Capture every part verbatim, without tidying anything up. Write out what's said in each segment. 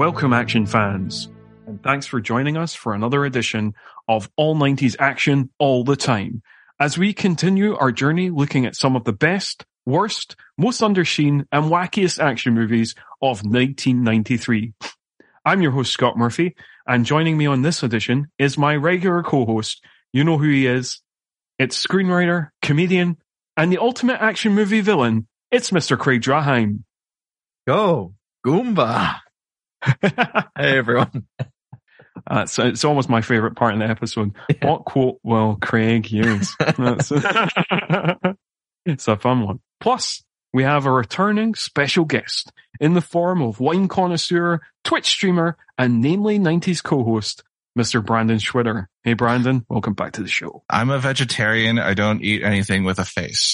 Welcome, action fans, and thanks for joining us for another edition of All nineties Action All the Time, as we continue our journey looking at some of the best, worst, most underseen, and wackiest action movies of nineteen ninety-three. I'm your host, Scott Murphy, and joining me on this edition is my regular co-host. You know who he is. It's screenwriter, comedian, and the ultimate action movie villain. It's Mister Craig Draheim. Go, Goomba. Hey, everyone. Uh, so it's almost my favorite part in the episode. Yeah. What quote will Craig use? That's it's a fun one. Plus, we have a returning special guest in the form of wine connoisseur, Twitch streamer, and namely nineties co-host, Mister Brandon Schwitter. Hey, Brandon, welcome back to the show. I'm a vegetarian. I don't eat anything with a face.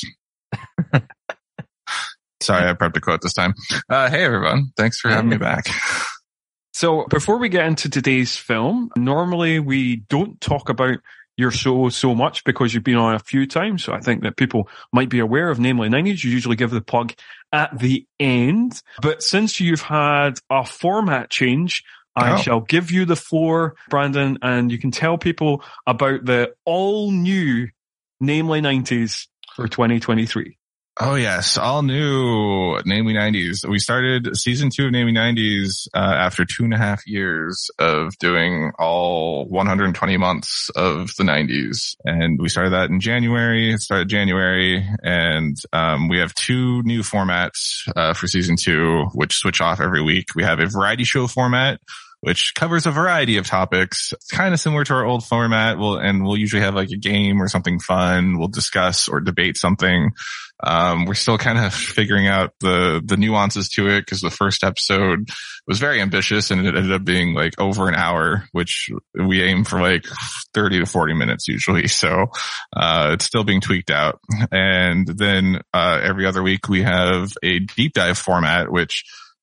Sorry, I prepped a quote this time. Uh, hey, everyone. Thanks for having me back. So before we get into today's film, normally we don't talk about your show so much because you've been on a few times. So I think that people might be aware of Namely nineties. You usually give the plug at the end. But since you've had a format change, I oh. shall give you the floor, Brandon, and you can tell people about the all new Namely nineties for twenty twenty-three. Oh, yes. All new Namely nineties. We started season two of Namely nineties uh, after two and a half years of doing all one hundred twenty months of the nineties. And we started that in January. It started January. And um, we have two new formats uh, for season two, which switch off every week. We have a variety show format, which covers a variety of topics. It's kind of similar to our old format. We'll, and we'll usually have like a game or something fun. We'll discuss or debate something. Um, we're still kind of figuring out the, the nuances to it because the first episode was very ambitious and it ended up being like over an hour, which we aim for like thirty to forty minutes usually. So, uh, it's still being tweaked out. And then, uh, every other week we have a deep dive format, which,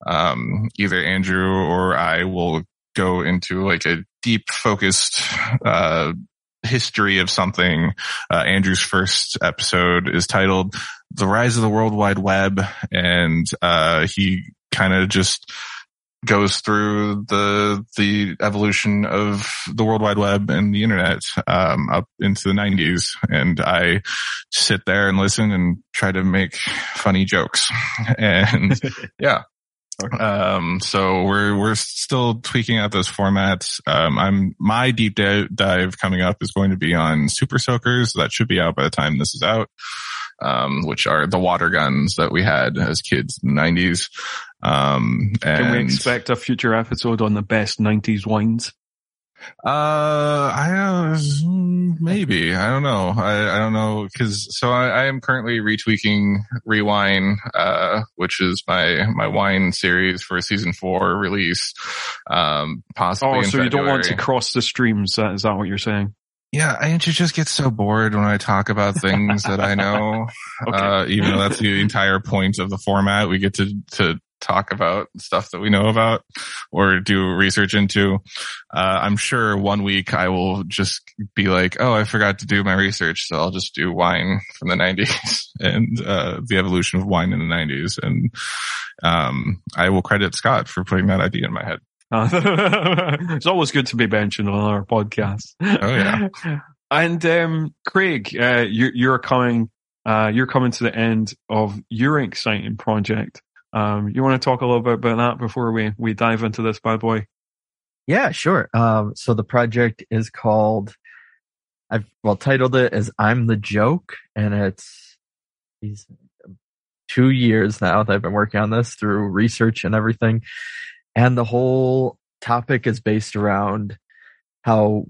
um, either Andrew or I will go into like a deep focused, uh, history of something. Uh, Andrew's first episode is titled The Rise of the World Wide Web. And, uh, he kind of just goes through the, the evolution of the World Wide Web and the internet, um, up into the nineties. And I sit there and listen and try to make funny jokes. And yeah. Okay. Um, so we're, we're still tweaking out those formats. Um, I'm, my deep dive coming up is going to be on Super Soakers. That should be out by the time this is out. Um, which are the water guns that we had as kids in the nineties. Um, and can we expect a future episode on the best nineties wines? Uh, I, uh, maybe, I don't know. I, I don't know. Cause so I, I am currently retweaking Rewine, uh, which is my, my wine series for season four release. Um, possibly. Oh, in so you February. don't want to cross the streams. Is that what you're saying? Yeah, I just get so bored when I talk about things that I know. Okay. Uh, even though that's the entire point of the format, we get to, to talk about stuff that we know about or do research into. Uh, I'm sure one week I will just be like, oh, I forgot to do my research. So I'll just do wine from the nineties and, uh, the evolution of wine in the nineties. And, um, I will credit Scott for putting that idea in my head. It's always good to be mentioned on our podcast. Oh yeah. And um, Craig, uh, you, you're coming, uh, you're coming to the end of your exciting project. Um, you want to talk a little bit about that before we we dive into this bad boy? Yeah, sure. Um, so the project is called, I've well titled it as "I'm the Joke," and it's these two years now that I've been working on this through research and everything. And the whole topic is based around how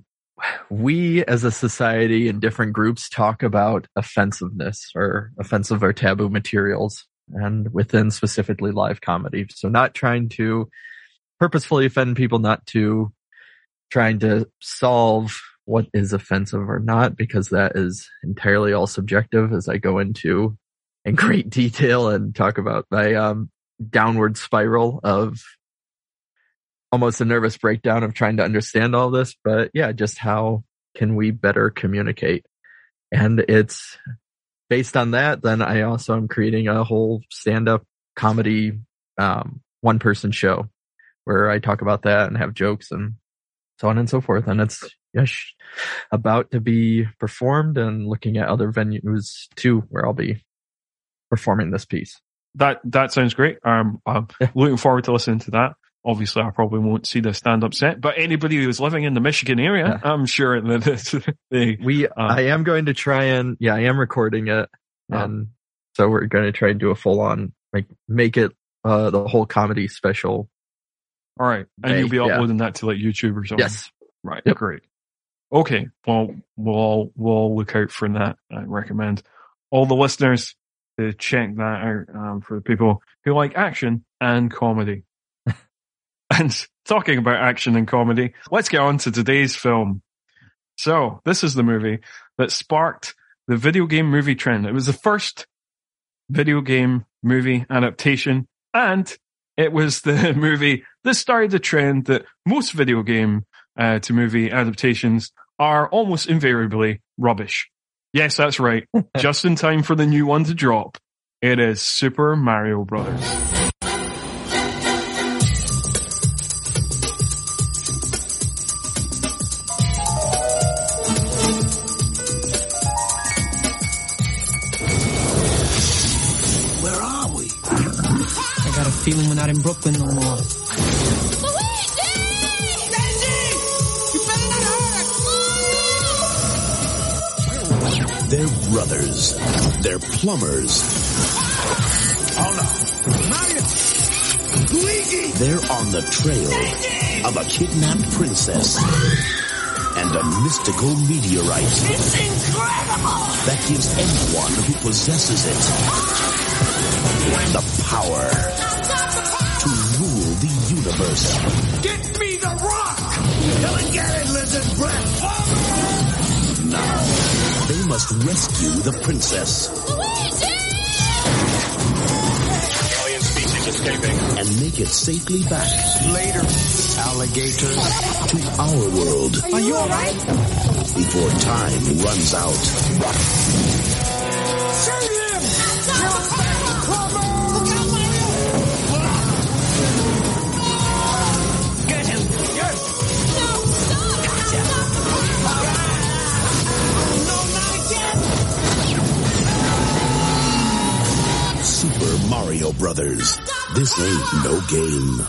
we as a society and different groups talk about offensiveness or offensive or taboo materials, and within specifically live comedy. So not trying to purposefully offend people, not to trying to solve what is offensive or not, because that is entirely all subjective, as I go into in great detail and talk about my um, downward spiral of almost a nervous breakdown of trying to understand all this. But yeah, just how can we better communicate? And it's based on that. Then I also am creating a whole stand-up comedy um, one-person show where I talk about that and have jokes and so on and so forth. And it's yes, about to be performed and looking at other venues too, where I'll be performing this piece. That that sounds great. Um, I'm Yeah. looking forward to listening to that. Obviously, I probably won't see the stand-up set, but anybody who's living in the Michigan area, Yeah. I'm sure that it's, they. We, Uh, I am going to try and, yeah, I am recording it. And so we're going to try and do a full on, like, make it, uh, the whole comedy special. All right, and Hey, you'll be yeah. uploading that to like YouTube or something. Yes. Right. Yep. Great. Okay. Well, we'll all, we'll all look out for that. I recommend all the listeners to check that out um, for the people who like action and comedy. And talking about action and comedy, let's get on to today's film. So this is the movie that sparked the video game movie trend. It was the first video game movie adaptation, and it was the movie that started the trend that most video game uh, to movie adaptations are almost invariably rubbish. Yes, that's right. Just in time for the new one to drop. It is Super Mario Brothers. Where are we? I got a feeling we're not in Brooklyn no more. They're brothers. They're plumbers. Oh no. Mario! Luigi! They're on the trail of a kidnapped princess and a mystical meteorite It's incredible! that gives anyone who possesses it the power to rule the universe. Get me the rock! Come and get it, lizard breath! Now, they must rescue the princess. Alien species escaping. And make it safely back Later, alligators. to our world Are you alright? before time runs out. Shoot him! Look out, Mario! Get him! Yes! No, stop! Gotcha! No, not again! Super Mario Brothers. This ain't no game.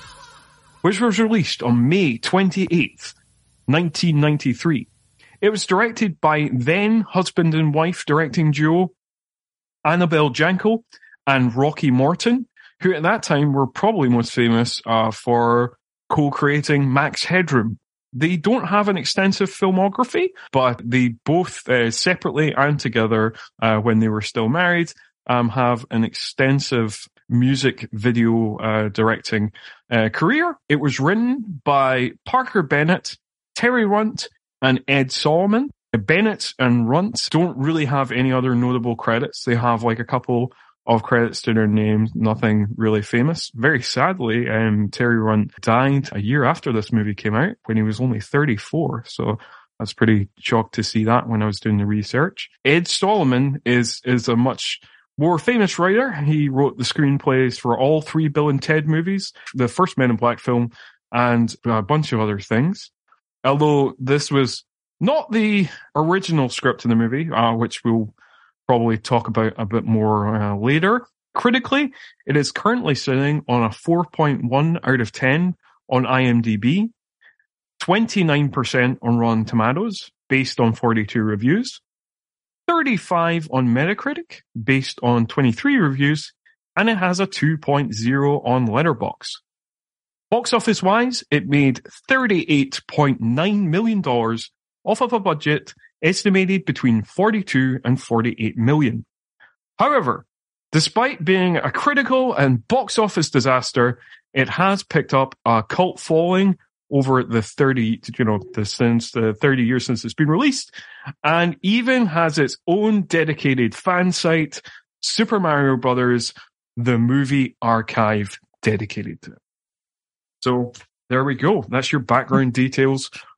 Which was released on May twenty-eighth, nineteen ninety-three. It was directed by then husband and wife directing duo Annabelle Jankel and Rocky Morton, who at that time were probably most famous uh, for co-creating Max Headroom. They don't have an extensive filmography, but they both uh, separately and together, uh, when they were still married, um, have an extensive music video uh, directing uh, career. It was written by Parker Bennett, Terry Runt, and Ed Solomon. Bennett and Runt don't really have any other notable credits. They have like a couple of credits to their names, nothing really famous. Very sadly, um, Terry Runt died a year after this movie came out when he was only thirty-four. So I was pretty shocked to see that when I was doing the research. Ed Solomon is, is a much more famous writer. He wrote the screenplays for all three Bill and Ted movies, the first Men in Black film, and a bunch of other things. Although this was not the original script in the movie, uh, which we'll probably talk about a bit more uh, later. Critically, it is currently sitting on a four point one out of ten on IMDb, twenty-nine percent on Rotten Tomatoes, based on forty-two reviews, thirty-five on Metacritic, based on twenty-three reviews, and it has a two point oh on Letterboxd. Box office wise, it made thirty-eight point nine million dollars off of a budget estimated between forty-two and forty-eight million. However, despite being a critical and box office disaster, it has picked up a cult following over the thirty, you know, the, since the thirty years since it's been released, and even has its own dedicated fan site, Super Mario Brothers, the movie archive dedicated to it. So there we go. That's your background details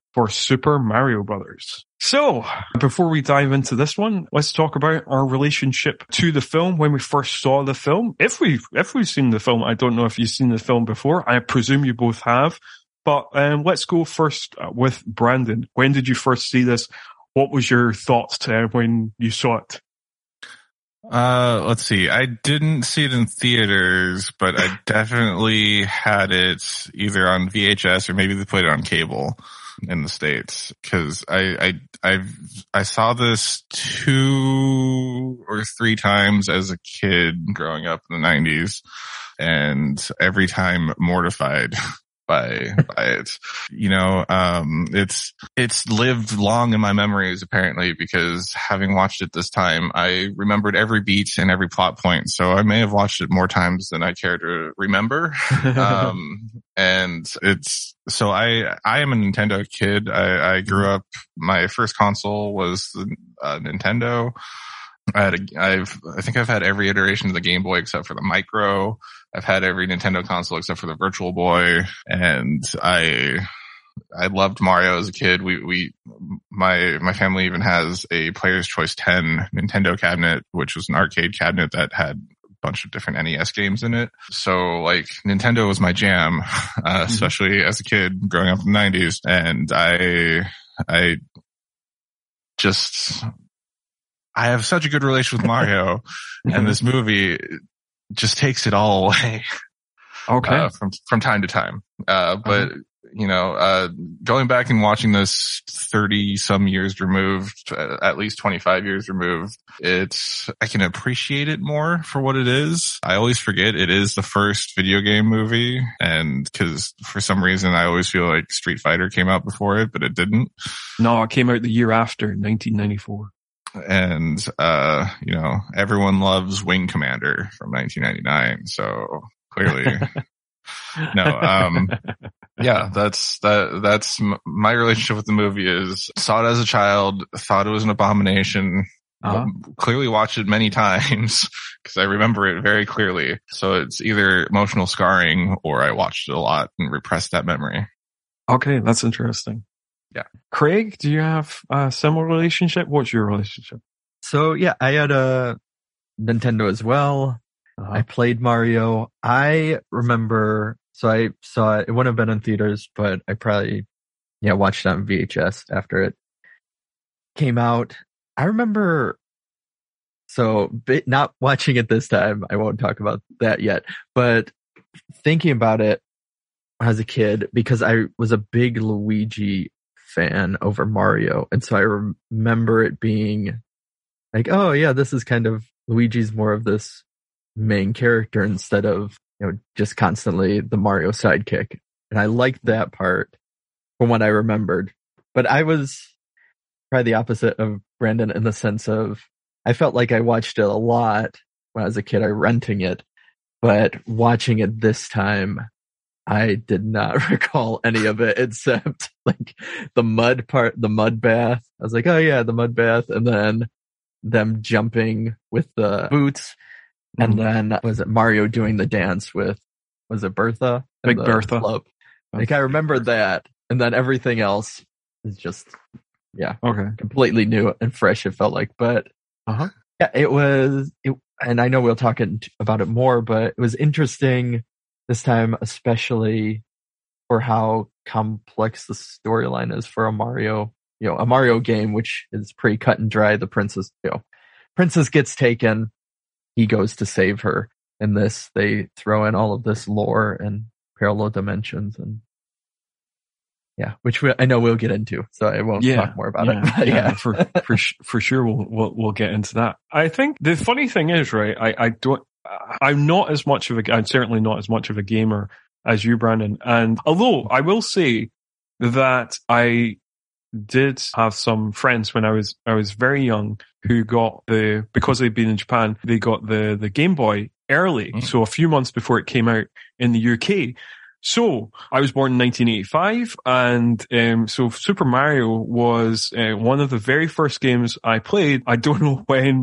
for Super Mario Brothers. So, before we dive into this one, let's talk about our relationship to the film when we first saw the film. If we've, if we've seen the film, I don't know if you've seen the film before. I presume you both have. But um, let's go first with Brandon. When did you first see this? What was your thoughts uh, when you saw it? Uh, let's see. I didn't see it in theaters, but I definitely had it either on V H S or maybe they played it on cable in the States. Cause I, I, I, I saw this two or three times as a kid growing up in the nineties, and every time mortified by, by it. You know, um, it's, it's lived long in my memories apparently, because having watched it this time, I remembered every beat and every plot point. So I may have watched it more times than I care to remember. um, and it's, so I, I am a Nintendo kid. I, I grew up, my first console was the uh, Nintendo. I had a, I've, I think I've had every iteration of the Game Boy except for the Micro. I've had every Nintendo console except for the Virtual Boy, and I, I loved Mario as a kid. We, we, my, my family even has a Player's Choice ten Nintendo cabinet, which was an arcade cabinet that had a bunch of different N E S games in it. So like Nintendo was my jam, uh, especially as a kid growing up in the nineties. And I, I just, I have such a good relation with Mario, and this movie just takes it all away. Okay. Uh, from, from time to time. Uh, but, uh-huh. you know, uh, going back and watching this thirty some years removed, uh, at least twenty-five years removed, it's, I can appreciate it more for what it is. I always forget it is the first video game movie, and cause for some reason I always feel like Street Fighter came out before it, but it didn't. No, it came out the year after, nineteen ninety-four. And, uh, you know, everyone loves Wing Commander from nineteen ninety-nine. So clearly, no, um, yeah, that's, that, that's my relationship with the movie is saw it as a child, thought it was an abomination, uh-huh. clearly watched it many times because I remember it very clearly. So it's either emotional scarring or I watched it a lot and repressed that memory. Okay. That's interesting. Yeah. Craig, do you have a similar relationship? What's your relationship? So yeah, I had a Nintendo as well. Uh-huh. I played Mario. I remember, so I saw it, it wouldn't have been in theaters, but I probably, yeah, watched it on V H S after it came out. I remember, so not watching it this time, I won't talk about that yet, but thinking about it as a kid, because I was a big Luigi fan over Mario. And so I remember it being like, oh yeah, this is kind of, Luigi's more of this main character instead of, you know, just constantly the Mario sidekick. And I liked that part from what I remembered. But I was probably the opposite of Brandon in the sense of, I felt like I watched it a lot when I was a kid, I renting it, but watching it this time, I did not recall any of it except like the mud part, the mud bath. I was like, oh yeah, the mud bath. And then them jumping with the boots. And mm-hmm. then was it Mario doing the dance with, was it Bertha? Big Bertha. Club? Like I remember that. And then everything else is just, yeah, okay, completely new and fresh. It felt like, but uh-huh. yeah, it was, it, and I know we'll talk about it more, but it was interesting this time, especially for how complex the storyline is for a Mario, you know, a Mario game, which is pretty cut and dry. The princess, you know, princess gets taken. He goes to save her. In this, they throw in all of this lore and parallel dimensions and yeah, which we, I know we'll get into, so I won't yeah, talk more about yeah, it. But yeah, yeah, for for for sure, we'll we'll we'll get into that. I think the funny thing is, right? I I don't. I'm not as much of a. I'm certainly not as much of a gamer as you, Brandon. And although I will say that I did have some friends when I was I was very young who got the, because they'd been in Japan, they got the the Game Boy early, mm. so a few months before it came out in the U K. So I was born in nineteen eighty-five, and um, so Super Mario was uh, one of the very first games I played. I don't know when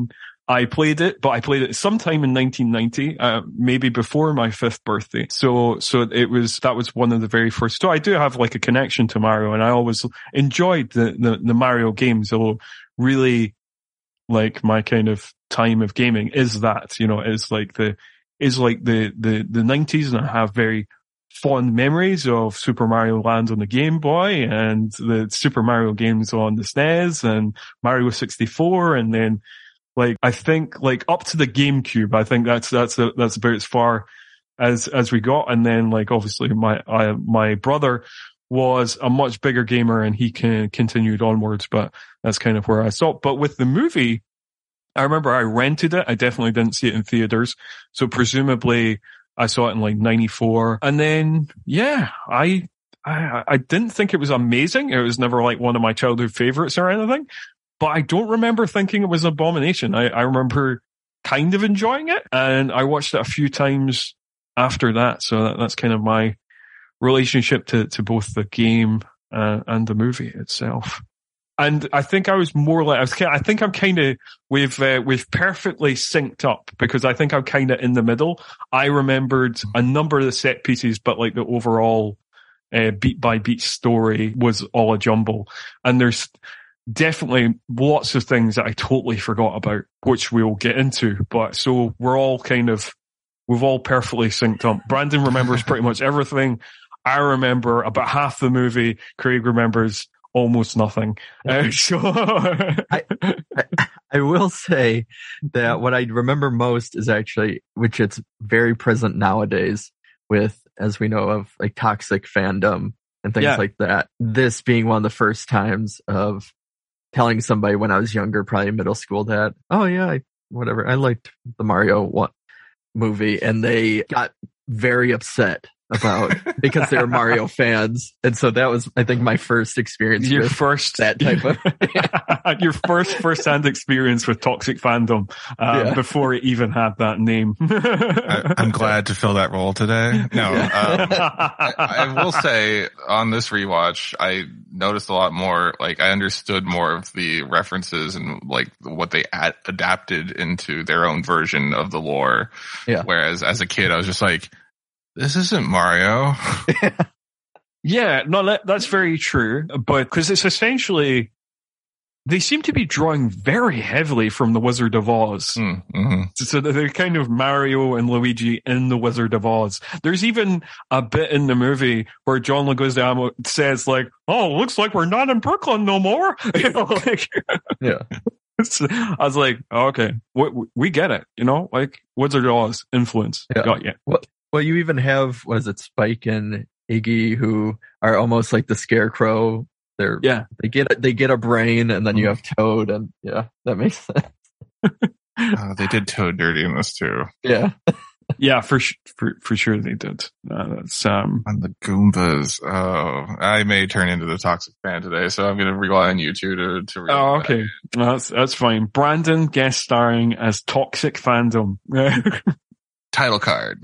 I played it, but I played it sometime in nineteen ninety, uh, maybe before my fifth birthday. So, so it was, that was one of the very first. So I do have like a connection to Mario, and I always enjoyed the, the, the Mario games, although really like my kind of time of gaming is that, you know, is like the, is like the, the, the nineties, and I have very fond memories of Super Mario Land on the Game Boy and the Super Mario games on the S N E S and Mario sixty-four, and then like, I think like up to the GameCube, I think that's, that's, a, that's about as far as, as we got. And then like, obviously my, I, my brother was a much bigger gamer and he can, continued onwards, but that's kind of where I stopped. But with the movie, I remember I rented it. I definitely didn't see it in theaters. So presumably I saw it in like ninety-four. And then, yeah, I, I, I didn't think it was amazing. It was never like one of my childhood favorites or anything. But I don't remember thinking it was an abomination. I, I remember kind of enjoying it, and I watched it a few times after that. So that, that's kind of my relationship to, to both the game uh, and the movie itself. And I think I was more like, I, was, I think I'm kind of, we've, uh, we've perfectly synced up, because I think I'm kind of in the middle. I remembered a number of the set pieces, but like the overall uh, beat by beat story was all a jumble. And there's definitely lots of things that I totally forgot about, which we'll get into. But so we're all kind of, we've all perfectly synced up. Brandon remembers pretty much everything. I remember about half the movie. Craig remembers almost nothing. Uh, so I, I, I will say that what I remember most is actually, which it's very present nowadays with, as we know of, like toxic fandom and things Yeah. like that. This being one of the first times of telling somebody when I was younger, probably middle school, that, oh yeah, I, whatever, I liked the Mario one movie, and they got very upset about because they were Mario fans. And so that was, I think, my first experience your with first that type of your first first-hand experience with toxic fandom uh, Yeah. before it even had that name. I, I'm glad to fill that role today. No, um, I, I will say on this rewatch, I noticed a lot more. Like, I understood more of the references and like what they ad- adapted into their own version of the lore. Yeah. Whereas as a kid, I was just like, this isn't Mario. Yeah, no, that, that's very true. But because it's essentially, they seem to be drawing very heavily from the Wizard of Oz. Mm, mm-hmm. So they're kind of Mario and Luigi in the Wizard of Oz. There's even a bit in the movie where John Leguizamo says like, "Oh, looks like we're not in Brooklyn no more." You know, like, yeah. so I was like, oh, okay, we, we get it. You know, like Wizard of Oz influence. Yeah. Got you. Well, well, you even have, was it Spike and Iggy, who are almost like the Scarecrow. They're, Yeah. they get, they get a brain, and then you have Toad, and yeah, that makes sense. Uh, they did Toad dirty in this too. Yeah. Yeah, for, sh- for, for sure they did. Uh, that's, um, And the Goombas. Oh, I may turn into the toxic fan today, so I'm going to rely on you two to, to read oh, that. okay. No, that's, that's fine. Brandon guest starring as Toxic Fandom. Title card.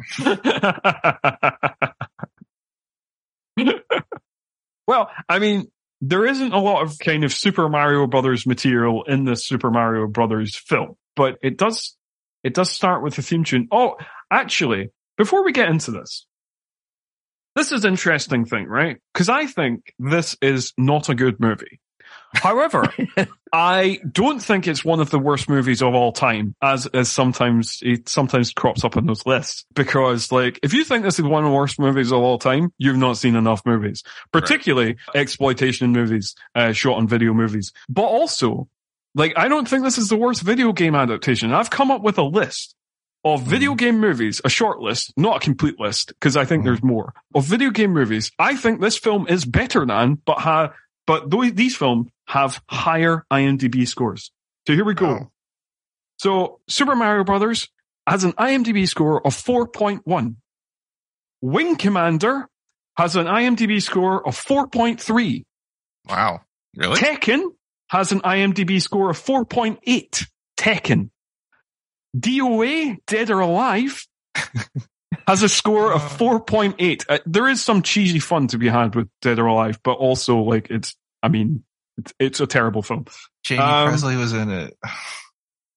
Well, I mean, there isn't a lot of kind of Super Mario Brothers material in the Super Mario Brothers film, but it does, it does start with the theme tune. Oh, actually, before we get into this, this is an interesting thing, right? Because I think this is not a good movie. However, I don't think it's one of the worst movies of all time, as, as sometimes, it sometimes crops up on those lists. Because, like, if you think this is one of the worst movies of all time, you've not seen enough movies. Particularly right. exploitation movies, uh, shot on video movies. But also, like, I don't think this is the worst video game adaptation. I've come up with a list of video game movies, a short list, not a complete list, because I think mm. there's more, of video game movies. I think this film is better than, but ha- but th- these films have higher IMDb scores. So here we go. Oh. So Super Mario Brothers has an IMDb score of four point one. Wing Commander has an IMDb score of four point three. Wow. Really? Tekken has an IMDb score of four point eight. Tekken. D O A, Dead or Alive, has a score of four point eight. Uh, there is some cheesy fun to be had with Dead or Alive, but also, like, it's, I mean, it's, it's a terrible film. Jamie um, Presley was in it.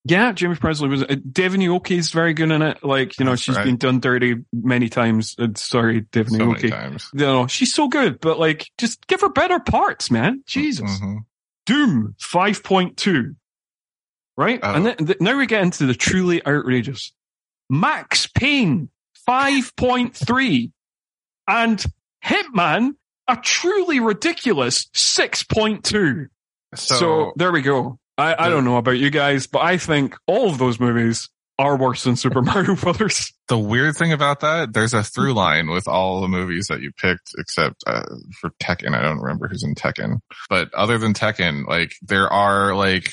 Yeah, James Presley was. Uh, Devon Aoki is very good in it. Like, you know, That's she's right. been done dirty many times. Uh, sorry, Devon So many Aoki. times. You know, she's so good, but like, just give her better parts, man. Jesus. Mhm. Doom five point two. Right? Oh. And then, th- now we get into the truly outrageous. Max Payne five point three. And Hitman, a truly ridiculous six point two. So, So, there we go. I, I don't know about you guys, but I think all of those movies are worse than Super Mario Brothers. the weird thing about that, there's a through line with all the movies that you picked, except uh, for Tekken. I don't remember who's in Tekken. But other than Tekken, like, there are, like,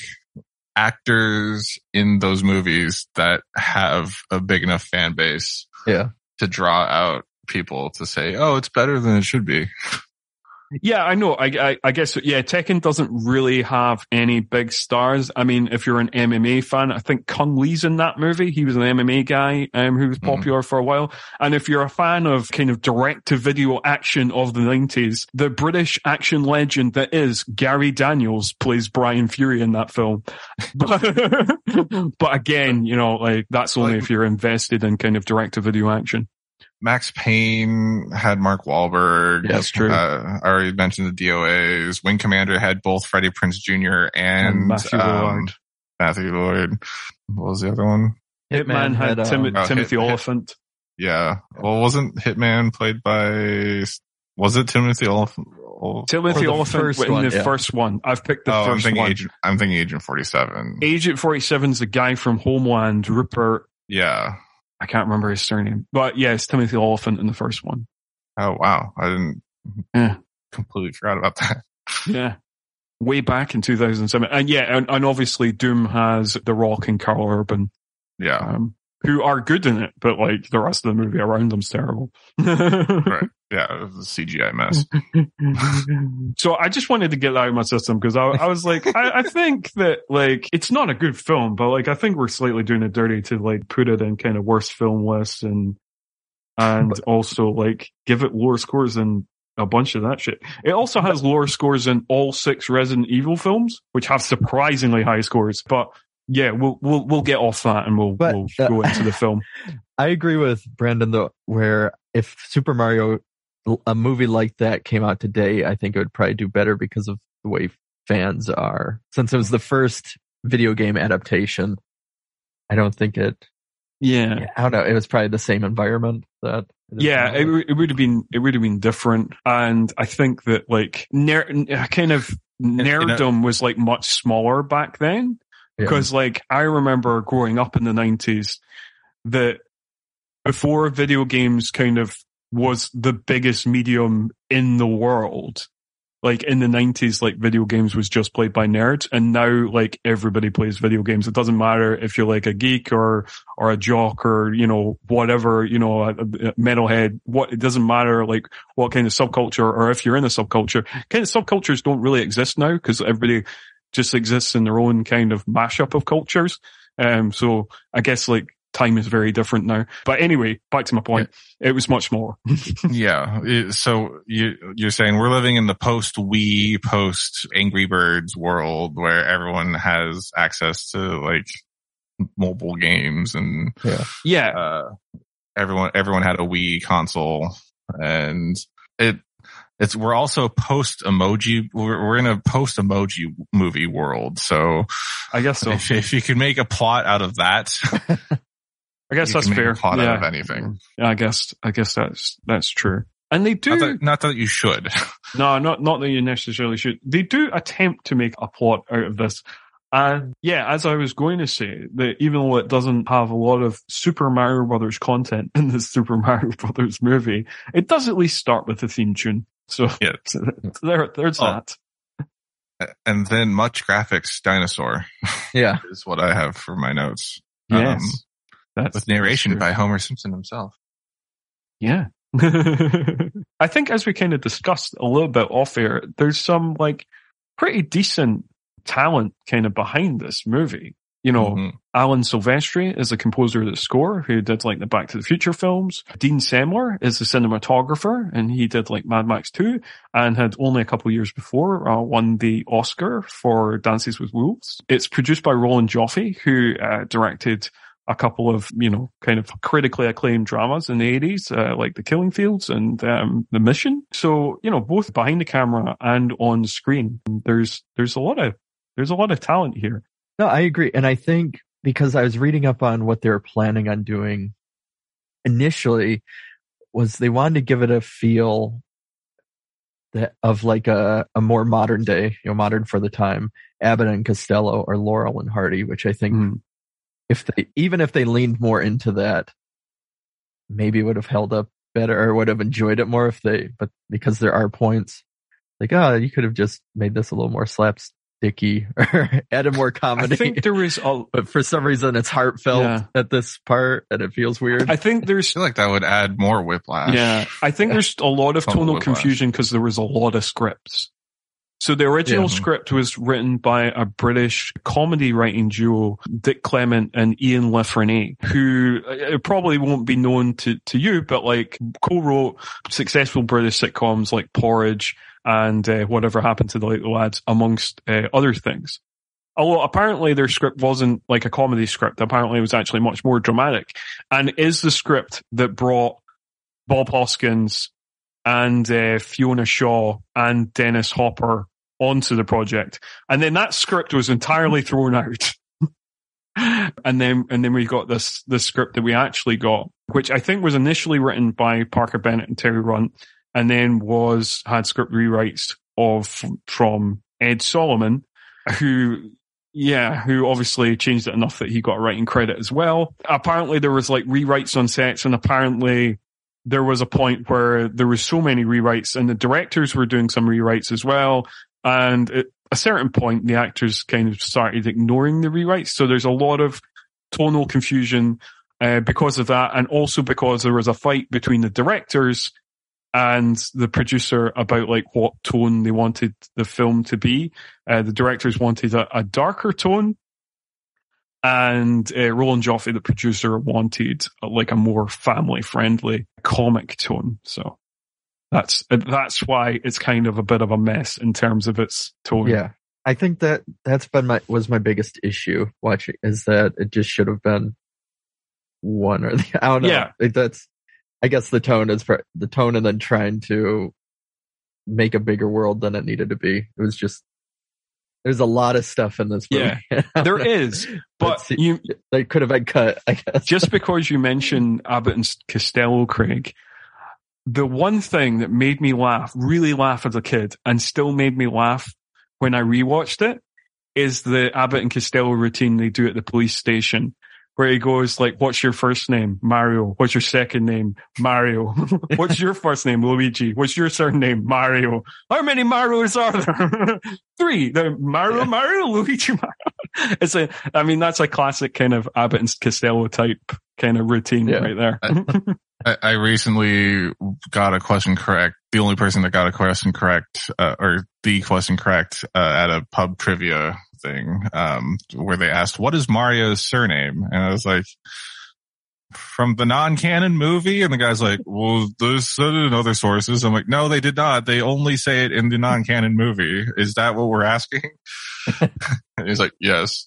actors in those movies that have a big enough fan base Yeah. to draw out people to say, oh, it's better than it should be. Yeah, I know. I, I, I guess, yeah, Tekken doesn't really have any big stars. I mean, if you're an M M A fan, I think Kung Lee's in that movie. He was an M M A guy um, who was popular mm. for a while. And if you're a fan of kind of direct-to-video action of the nineties, the British action legend that is Gary Daniels plays Brian Fury in that film. But, but again, you know, like, that's only like, if you're invested in kind of direct-to-video action. Max Payne had Mark Wahlberg. Yeah, that's true. Uh, I already mentioned the D O As. Wing Commander had both Freddie Prinze Junior and, and Matthew um, Lillard. Matthew Lillard. What was the other one? Hitman, Hitman had, had Tim- um, Timothy Hit, Oliphant. Hit, yeah. Well, wasn't Hitman played by, was it Timothy Oliphant? Timothy Oliphant in one, the yeah. first one. I've picked the oh, first I'm thinking one. Agent, I'm thinking Agent forty-seven. Agent forty-seven is the guy from Homeland, Rupert. Yeah. I can't remember his surname. But yes, Timothy Oliphant in the first one. Oh, wow. I didn't yeah. completely forgot about that. Yeah. Way back in two thousand seven. And yeah, and, and obviously Doom has The Rock and Carl Urban. Yeah. Um, who are good in it, but like the rest of the movie around them's terrible. Right. Yeah, it was a C G I mess. So I just wanted to get that out of my system because I, I was like, I, I think that like it's not a good film, but like I think we're slightly doing it dirty to like put it in kind of worst film lists and and but, also like give it lower scores than a bunch of that shit. It also has lower scores than all six Resident Evil films, which have surprisingly high scores. But yeah, we'll we'll we'll get off that and we'll but, we'll uh, go into the film. I agree with Brandon though, where if Super Mario, a movie like that came out today, I think it would probably do better because of the way fans are. Since it was the first video game adaptation, I don't think it. Yeah, yeah I don't know. It was probably the same environment that. Yeah, it, it would have been it would have been different, and I think that like ner- kind of nerddom was like much smaller back then. Because, yeah. like, I remember growing up in the nineties that before video games kind of was the biggest medium in the world, like, in the nineties, like, video games was just played by nerds, and now, like, everybody plays video games. It doesn't matter if you're, like, a geek or, or a jock or, you know, whatever, you know, a, a metalhead, what, it doesn't matter, like, what kind of subculture, or if you're in a subculture. Kind of subcultures don't really exist now, because everybody just exists in their own kind of mashup of cultures. Um, so I guess like time is very different now. But anyway, back to my point. Yeah. It was much more. Yeah. So you, you're saying we're living in the post Wii, post Angry Birds world where everyone has access to like mobile games and yeah, yeah. Uh, everyone, everyone had a Wii console and it, It's, we're also post emoji, we're, we're in a post emoji movie world. So I guess so. If, if you could make a plot out of that, I guess that's fair. A plot yeah. out of anything. Yeah, I guess, I guess that's, that's true. And they do. Not that, not that you should. No, not, not that you necessarily should. They do attempt to make a plot out of this. And yeah, as I was going to say, that even though it doesn't have a lot of Super Mario Brothers content in the Super Mario Brothers movie, it does at least start with the theme tune. So, yeah. so there, there's oh. that. And then much graphics dinosaur. Yeah. is what I have for my notes. Yes. Um, that's, with narration that's by Homer Simpson himself. Yeah. I think as we kind of discussed a little bit off air, there's some like pretty decent talent kind of behind this movie. You know, Mhm. Alan Silvestri is the composer of the score, who did like the Back to the Future films. Dean Semler is the cinematographer, and he did like Mad Max two, and had only a couple of years before uh, won the Oscar for Dances with Wolves. It's produced by Roland Joffe, who uh, directed a couple of, you know, kind of critically acclaimed dramas in the eighties, uh, like The Killing Fields and um, The Mission. So, you know, both behind the camera and on screen, there's there's a lot of there's a lot of talent here. No, I agree. And I think because I was reading up on what they were planning on doing initially was they wanted to give it a feel that of like a, a more modern day, you know, modern for the time, Abbott and Costello or Laurel and Hardy, which I think Mm. if they, even if they leaned more into that, maybe would have held up better or would have enjoyed it more if they, but because there are points like, oh, you could have just made this a little more slapsticky or added more comedy. I think there is a, but for some reason it's heartfelt Yeah. at this part and it feels weird. I think I there's, feel like that would add more whiplash. yeah, I think there's a lot of Total tonal whiplash. confusion because there was a lot of scripts. So the original Yeah. script was written by a British comedy writing duo, Dick Clement and Ian LaFreniere, who uh, probably won't be known to, to you, but like co-wrote successful British sitcoms like Porridge and uh, Whatever Happened to the Little Lads, amongst uh, other things. Although apparently their script wasn't like a comedy script. Apparently it was actually much more dramatic, and is the script that brought Bob Hoskins and uh, Fiona Shaw and Dennis Hopper onto the project. And then that script was entirely thrown out. and then and then we got this this script that we actually got, which I think was initially written by Parker Bennett and Terry Runt, and then was had script rewrites of from Ed Solomon, who yeah, who obviously changed it enough that he got a writing credit as well. Apparently there was like rewrites on sets, and apparently there was a point where there was so many rewrites and the directors were doing some rewrites as well. And at a certain point, the actors kind of started ignoring the rewrites. So there's a lot of tonal confusion uh, because of that. And also because there was a fight between the directors and the producer about like what tone they wanted the film to be. Uh, the directors wanted a, a darker tone. And uh, Roland Joffe, the producer, wanted uh, like a more family-friendly comic tone. So that's that's why it's kind of a bit of a mess in terms of its tone. Yeah. I think that that's been my, was my biggest issue watching is that it just should have been one or the, I don't know. Yeah. Like that's, I guess the tone is for the tone and then trying to make a bigger world than it needed to be. It was just, there's a lot of stuff in this movie. Yeah, there is, but Let's you they could have been cut, I guess. just because you mentioned Abbott and Costello, Craig, the one thing that made me laugh, really laugh as a kid, and still made me laugh when I rewatched it, is the Abbott and Costello routine they do at the police station, where he goes like, "What's your first name? Mario. What's your second name? Mario. What's your first name? Luigi. What's your surname? Mario. How many Marios are there? Three. The Mario, yeah. Mario, Luigi, Mario." It's a, I mean, that's a classic kind of Abbott and Costello type kind of routine yeah. right there. I, I recently got a question correct. The only person that got a question correct, uh, or the question correct, uh, at a pub trivia thing, um, where they asked, "What is Mario's surname?" And I was like, "From the non-canon movie?" And the guy's like, "Well, there's other sources." I'm like, "No, they did not. They only say it in the non-canon movie. Is that what we're asking?" And he's like, "Yes."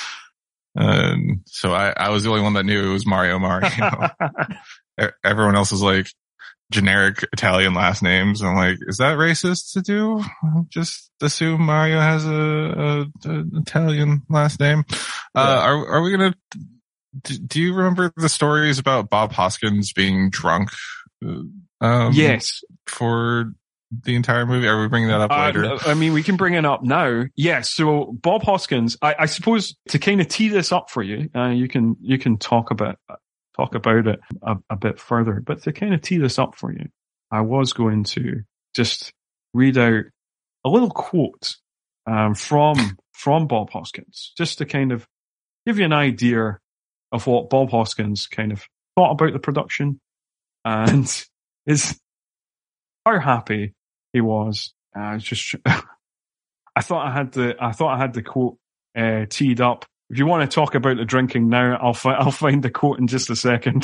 And so I, I was the only one that knew it was Mario Mario. Everyone else is like generic Italian last names. I'm like, is that racist to do? Just assume Mario has a, a, a Italian last name. Uh, yeah. are, are we going to, do, do you remember the stories about Bob Hoskins being drunk? Um, yes. For the entire movie? Are we bringing that up later? Uh, I mean, we can bring it up now. Yes. So Bob Hoskins, I, I suppose to kind of tee this up for you, uh, you can, you can talk about, talk about it a, a bit further, but to kind of tee this up for you, I was going to just read out a little quote, um, from, from Bob Hoskins, just to kind of give you an idea of what Bob Hoskins kind of thought about the production and is how happy he was. Uh, just, I thought I had the, I thought I had the quote, uh, teed up If you want to talk about the drinking now, I'll fi- I'll find the quote in just a second.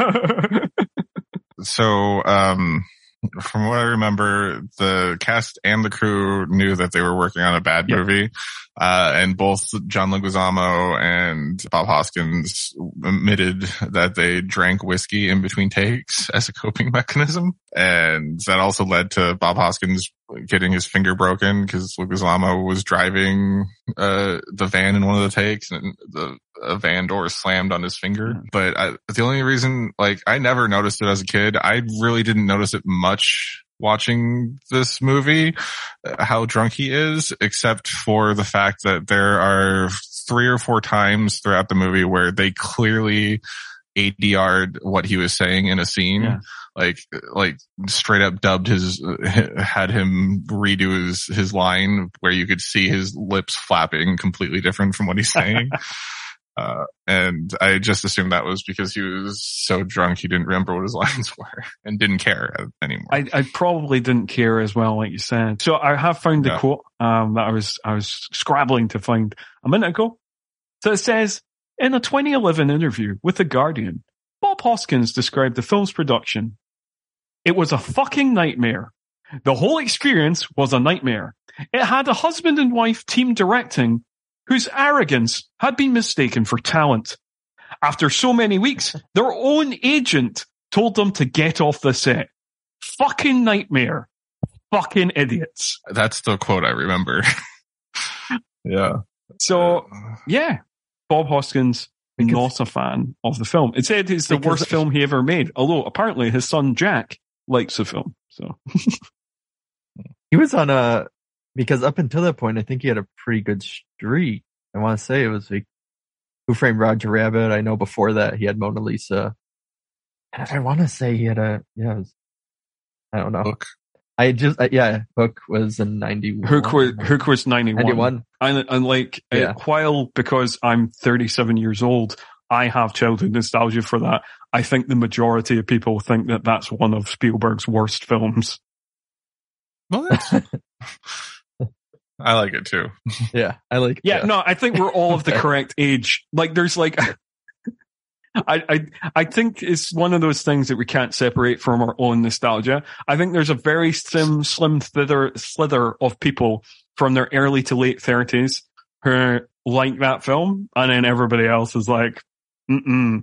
So, um, from what I remember, the cast and the crew knew that they were working on a bad Yep. movie. Uh, and both John Leguizamo and Bob Hoskins admitted that they drank whiskey in between takes as a coping mechanism. And that also led to Bob Hoskins getting his finger broken because Leguizamo was driving, uh, the van in one of the takes and the a van door slammed on his finger. Yeah. But I, the only reason, like, I never noticed it as a kid. I really didn't notice it much watching this movie, how drunk he is, except for the fact that there are three or four times throughout the movie where they clearly A D R'd what he was saying in a scene. Yeah. Like, like straight up dubbed his, had him redo his, his line where you could see his lips flapping completely different from what he's saying. Uh, and I just assumed that was because he was so drunk he didn't remember what his lines were and didn't care anymore. I, I probably didn't care as well, like you said. So I have found the Yeah. quote um, that I was I was scrabbling to find a minute ago. So it says, in a twenty eleven interview with The Guardian, Bob Hoskins described the film's production. It was a fucking nightmare. The whole experience was a nightmare. It had a husband and wife team directing whose arrogance had been mistaken for talent. After so many weeks, their own agent told them to get off the set. Fucking nightmare. Fucking idiots. That's the quote I remember. Yeah. So, yeah, Bob Hoskins, Because- not a fan of the film. It said it's the Because- worst film he ever made, although apparently his son Jack likes the film. So, He was on a, because up until that point, I think he had a pretty good streak. I want to say it was like Who Framed Roger Rabbit. I know before that he had Mona Lisa. And I want to say he had a, yeah, it was, I don't know. Hook. I just, uh, yeah, Hook was in ninety-one. Hook was, Hook was ninety-one. ninety-one. And, and like, Yeah. uh, while because I'm thirty-seven years old, I have childhood nostalgia for that. I think the majority of people think that that's one of Spielberg's worst films. Well, that's, I like it too. Yeah, I like, Yeah, no, I think we're all of the correct age. Like, there's like, I, I, I think it's one of those things that we can't separate from our own nostalgia. I think there's a very slim, slim slither, slither of people from their early to late thirties who like that film, and then everybody else is like, mm-mm.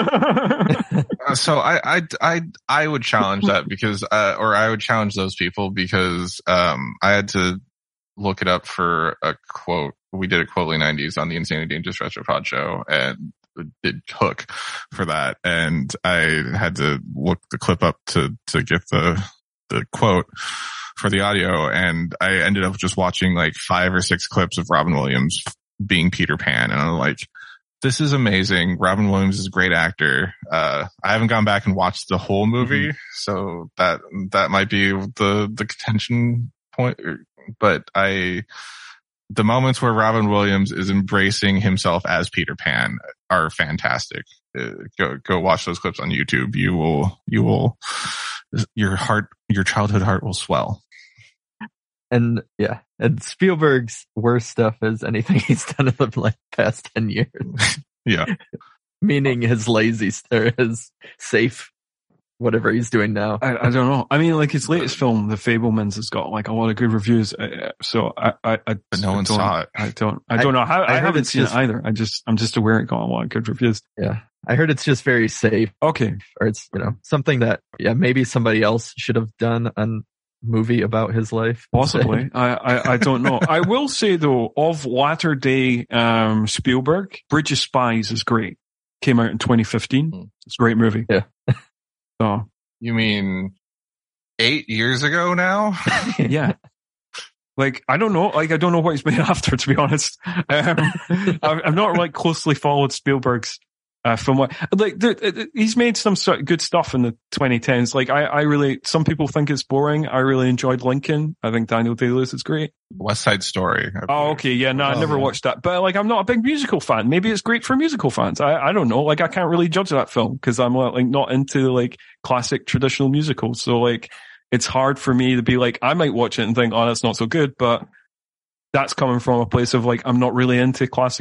Uh, so I, I, I, I would challenge that because, uh, or I would challenge those people because, um, I had to look it up for a quote. We did a Quotely nineties on the Insanely Dangerous Retropod show and did Hook for that. And I had to look the clip up to, to get the, the quote for the audio. And I ended up just watching like five or six clips of Robin Williams being Peter Pan. And I'm like, this is amazing. Robin Williams is a great actor. Uh, I haven't gone back and watched the whole movie. Mm-hmm. So that, that might be the, the contention point, but I, the moments where Robin Williams is embracing himself as Peter Pan are fantastic. Uh, go, go watch those clips on YouTube. You will, you will, your heart, your childhood heart will swell. And yeah, and Spielberg's worst stuff is anything he's done in the like past ten years. Yeah. Meaning his lazy, or his safe, whatever he's doing now. I, I don't know. I mean, like his latest film, The Fabelmans, has got like a lot of good reviews. Uh, so I, I, I but no one don't, saw it. I don't, I don't know. I, I, I haven't seen just, it either. I just, I'm just aware it got a lot of good reviews. Yeah. I heard it's just very safe, Okay. or it's, you know, something that, yeah, maybe somebody else should have done a movie about his life. Possibly. I, I, I don't know. I will say though, of latter day, um, Spielberg, Bridge of Spies is great. Came out in twenty fifteen. It's a great movie. Yeah. So. You mean eight years ago now? Yeah. Like, I don't know. Like, I don't know what he's made after, to be honest. Um, I've, I've not like closely followed Spielberg's uh, film. Like, there, he's made some sort of good stuff in the twenty tens. Like, I, I really, some people think it's boring. I really enjoyed Lincoln. I think Daniel Day-Lewis is great. West Side Story. I Oh, believe. okay. Yeah, no, I Oh, never yeah. watched that. But like, I'm not a big musical fan. Maybe it's great for musical fans. I, I don't know. Like, I can't really judge that film because I'm like not into like classic traditional musicals. So like, it's hard for me to be like, I might watch it and think, oh, that's not so good. But that's coming from a place of like, I'm not really into classic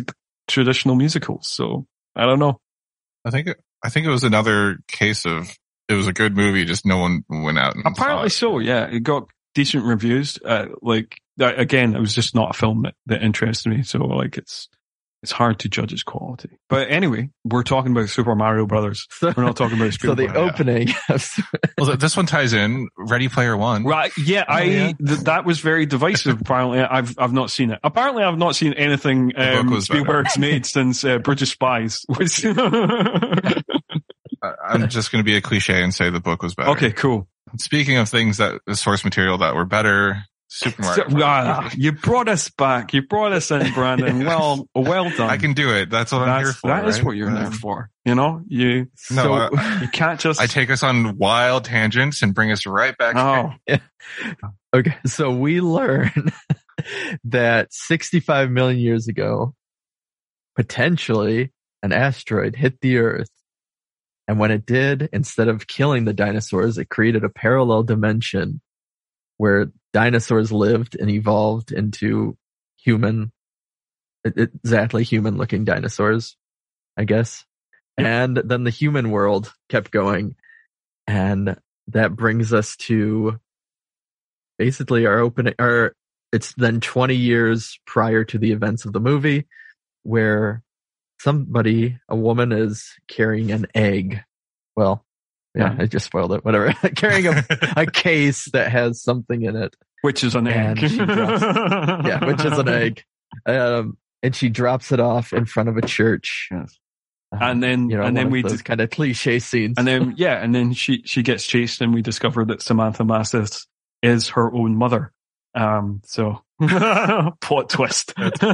traditional musicals. So I don't know. I think it, I think it was another case of it was a good movie, just no one went out and Apparently saw it. so. Yeah, it got decent reviews. Uh, like uh, again, it was just not a film that, that interested me. So like it's. It's hard to judge its quality. But anyway, we're talking about Super Mario Brothers. So, we're not talking about so the Spielberg. opening. Well, this one ties in Ready Player One. Right. Yeah, Oh, I yeah. Th- that was very divisive. Apparently, I've I've not seen it. Apparently, I've not seen anything The book um, was better. Spielberg's made since uh, Bridge of Spies. Which I- I'm just going to be a cliche and say the book was better. okay, cool. Speaking of things that the source material that were better, Super So, Mario. ah, you brought us back. You brought us in, Brandon. Well, well done. I can do it. That's what I'm That's, here for. that is right? what you're Uh, there for. You know, you No, So- I, you can't just. I take us on wild tangents and bring us right back. oh, Okay, so we learn that sixty-five million years ago, potentially an asteroid hit the Earth. And when it did, instead of killing the dinosaurs, it created a parallel dimension where dinosaurs lived and evolved into human, exactly human looking dinosaurs, I guess. Yep. And then the human world kept going. And that brings us to basically our opening, or it's then twenty years prior to the events of the movie, where somebody, a woman, is carrying an egg. Well, yeah, Yeah. I just spoiled it. Whatever. Carrying a, a case that has something in it. which is an egg. And she drops- Yeah, which is an egg. Um, and she drops it off in front of a church. Yes. Um, And then- you know, and then one of we those dis- kind of cliche scenes. And then, yeah, and then she, she gets chased and we discover that Samantha Mathis is her own mother. Um, so plot twist.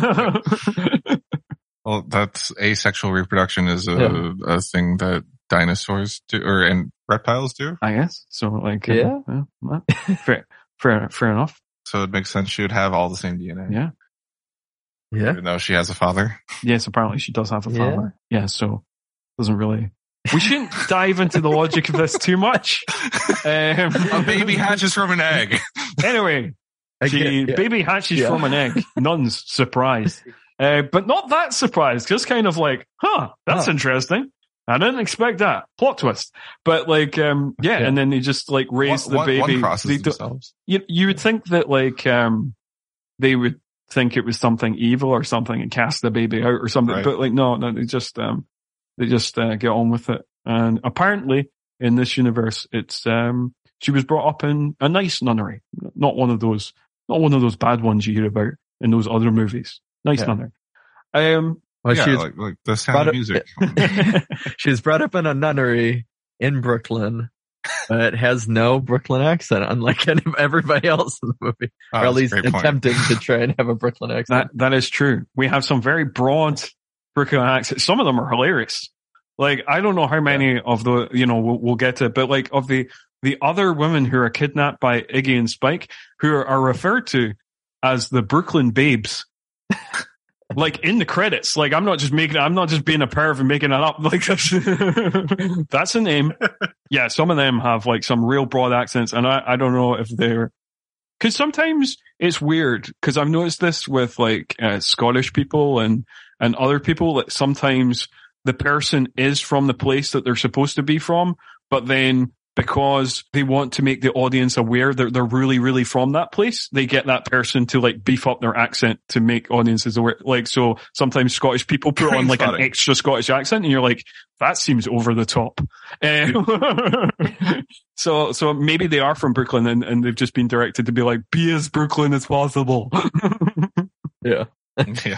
Well, that's asexual reproduction is a, Yeah. a thing that dinosaurs do, or and reptiles do. I guess. So like, uh, Yeah. yeah, well, fair, fair, fair enough. So it makes sense she would have all the same D N A. Yeah. yeah. Even though she has a father. Yes, apparently she does have a Yeah. father. Yeah. So doesn't really, we shouldn't dive into the logic of this too much. Um, A baby hatches from an egg. Anyway, I she, get- yeah. baby hatches Yeah. from an egg. Nun's surprised. Uh, but not that surprised. Just kind of like, huh, that's Huh. interesting. I didn't expect that. Plot twist. But like, um, yeah, Yeah. and then they just like raise one, the one- baby. one crosses They do- themselves. you, you would think that like, um, they would think it was something evil or something and cast the baby out or something. Right. But like, no, no, they just, um, they just, uh, get on with it. And apparently in this universe, it's, um, she was brought up in a nice nunnery, not one of those, not one of those bad ones you hear about in those other movies. Nice Yeah. nunnery. Um, Well, yeah, she was like, like the brought sound of up- music. she was brought up in a nunnery in Brooklyn, but has no Brooklyn accent, unlike any, everybody else in the movie, Oh, or at that's a least great point. attempting to try and have a Brooklyn that, accent. that is true. We have some very broad Brooklyn accents. Some of them are hilarious. Like, I don't know how many of the, you know, we'll, we'll get to, but like of the, the other women who are kidnapped by Iggy and Spike, who are, are referred to as the Brooklyn Babes. Like in the credits, like I'm not just making, I'm not just being a perv and making it up. Like that's, that's a name. Yeah, some of them have like some real broad accents, and I, I don't know if they're, because sometimes it's weird. Because I've noticed this with like uh, Scottish people and and other people that sometimes the person is from the place that they're supposed to be from, but then because they want to make the audience aware that they're really, really from that place, they get that person to like beef up their accent to make audiences aware. Like, so sometimes Scottish people put on like an Trainspotting. extra Scottish accent and you're like, that seems over the top. Um, so, so maybe they are from Brooklyn and, and they've just been directed to be like, be as Brooklyn as possible. Yeah. Yeah.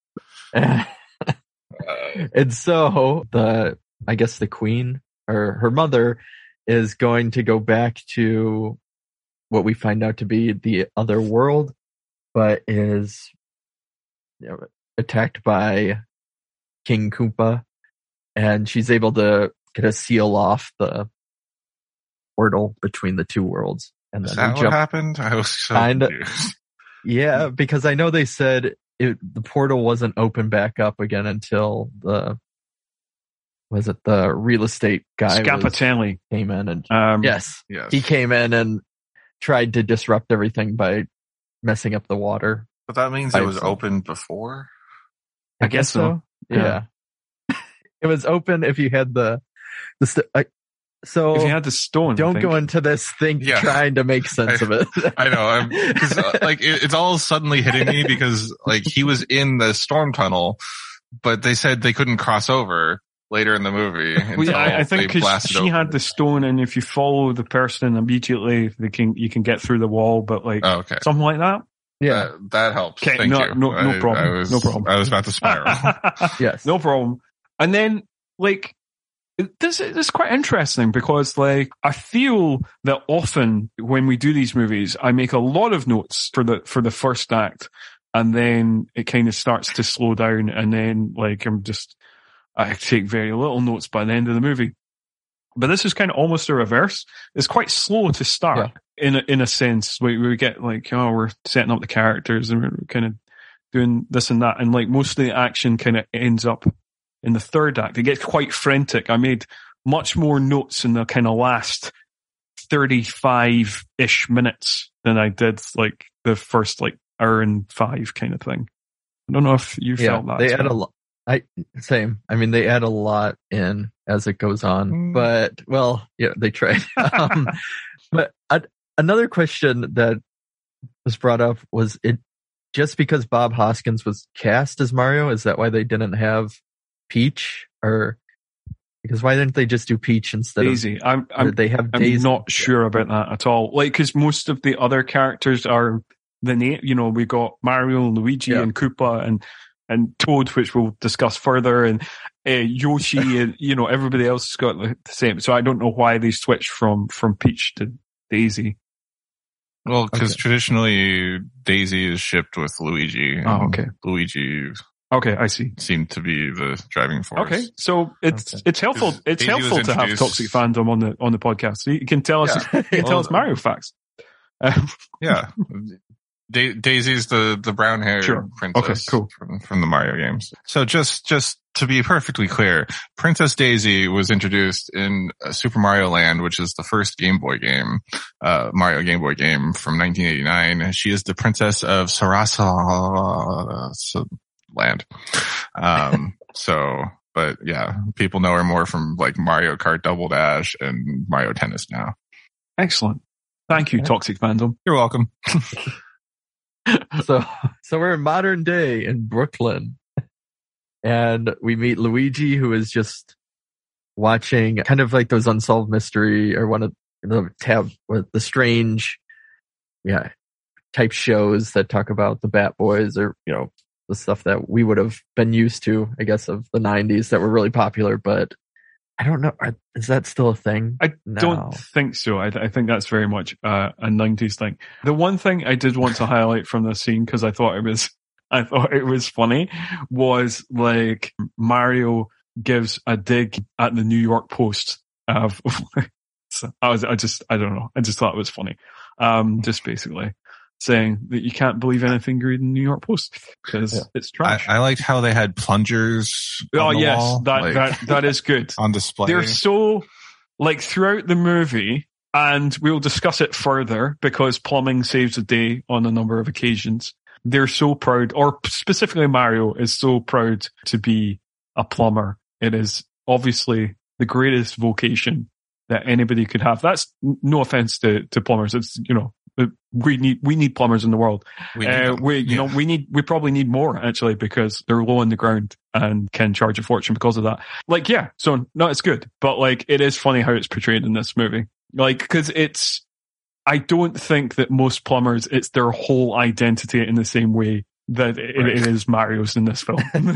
And so the, I guess the queen or her mother is going to go back to what we find out to be the other world, but is, you know, attacked by King Koopa, and she's able to kind of seal off the portal between the two worlds. And Is then that we what jump. happened? I was so Kinda. confused. Yeah, because I know they said it, the portal wasn't open back up again until the, was it the real estate guy was, Scapatelli. came in and, Um, yes, Yes. he came in and tried to disrupt everything by messing up the water. But that means it was Pipes. open before? I, I guess, guess so. Yeah. yeah. It was open if you had the, the, st- I, so if you had the stone, don't go into this thing yeah. trying to make sense I, of it. I know. Because uh, like, it, it's all suddenly hitting me because like he was in the storm tunnel, but they said they couldn't cross over later in the movie. Well, yeah, I, I think because she open. had the stone, and if you follow the person immediately, they can you can get through the wall. But like oh, okay. something like that. Yeah, that, that helps. Okay, Thank no, you. no, no I, problem. I was, no problem. I was about to spiral. Yes, no problem. And then like this, this is quite interesting because like I feel that often when we do these movies, I make a lot of notes for the for the first act, and then it kind of starts to slow down, and then like I'm just. I take very little notes by the end of the movie. But this is kind of almost a reverse. It's quite slow to start yeah. in a, in a sense. We, we get like, oh, we're setting up the characters and we're kind of doing this and that. And like most of the action kind of ends up in the third act. It gets quite frantic. I made much more notes in the kind of last thirty-five-ish minutes than I did like the first like hour and five kind of thing. I don't know if you yeah, felt that. They add a lot. I same. I mean, they add a lot in as it goes on, mm. but well, yeah, they tried. um, but I, another question that was brought up was it just because Bob Hoskins was cast as Mario? Is that why they didn't have Peach, or because why didn't they just do Peach instead Daisy? of I'm, I'm they have I'm Daisy? not sure about that at all. Like, because most of the other characters are the name. You know, we got Mario, Luigi, yeah. and Koopa, and. And Toad, which we'll discuss further, and uh, Yoshi, and you know everybody else has got the same. So I don't know why they switched from from Peach to Daisy. Well, because okay. traditionally Daisy is shipped with Luigi. Oh, okay. Luigi. Okay, I see. Seemed to be the driving force. Okay, so it's okay. it's helpful. It's Daisy helpful to have Toxic Fandom on the on the podcast. So you can tell us yeah. you can well, tell us Mario facts. Um, yeah. Da- Daisy's the, the brown hair sure. princess okay, cool. from, from the Mario games. So just, just to be perfectly clear, Princess Daisy was introduced in uh, Super Mario Land, which is the first Game Boy game, uh, Mario Game Boy game from nineteen eighty-nine. She is the princess of Sarasa Land. Um, so, but yeah, people know her more from like Mario Kart Double Dash and Mario Tennis now. Excellent. Thank you, okay. Toxic Fandom. You're welcome. So, so we're in modern day in Brooklyn, and we meet Luigi, who is just watching kind of like those Unsolved Mystery or one of the tab with the strange, yeah, type shows that talk about the Bat Boys or, you know, the stuff that we would have been used to, I guess, of the nineties that were really popular, but I don't know. Is that still a thing? I no. don't think so. I, I think that's very much uh, a nineties thing. The one thing I did want to highlight from this scene, because I thought it was, I thought it was funny, was like Mario gives a dig at the New York Post. Uh, so I was, I just, I don't know. I just thought it was funny. Um, just basically saying that you can't believe anything you read in the New York Post because yeah. it's trash. I, I liked how they had plungers. Oh on the yes, wall, that like, that that is good on display. They're so like throughout the movie, and we'll discuss it further because plumbing saves the day on a number of occasions. They're so proud, or specifically Mario is so proud to be a plumber. It is obviously the greatest vocation that anybody could have. That's no offense to to plumbers. It's, you know, we need we need plumbers in the world. We, uh, we you yeah. know we need we probably need more actually because they're low on the ground and can charge a fortune because of that. Like yeah, so no, it's good, but like it is funny how it's portrayed in this movie. Like because it's, I don't think that most plumbers it's their whole identity in the same way that it, right. it is Mario's in this film.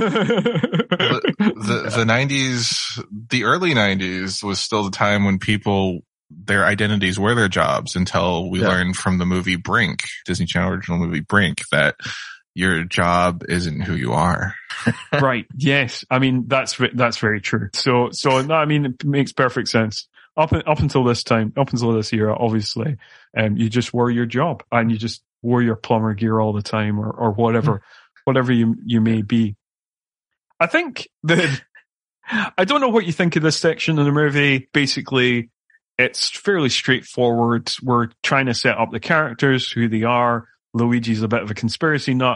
the, the the nineties, the early nineties was still the time when people, their identities were their jobs until we yeah. learned from the movie Brink, Disney Channel original movie Brink, that your job isn't who you are. Right. Yes. I mean, that's, that's very true. So, so no, I mean, it makes perfect sense. Up, up until this time, up until this era, obviously, um, you just wore your job and you just wore your plumber gear all the time or, or whatever, whatever you, you may be. I think that, I don't know what you think of this section of the movie. Basically, it's fairly straightforward. We're trying to set up the characters, who they are. Luigi's a bit of a conspiracy nut.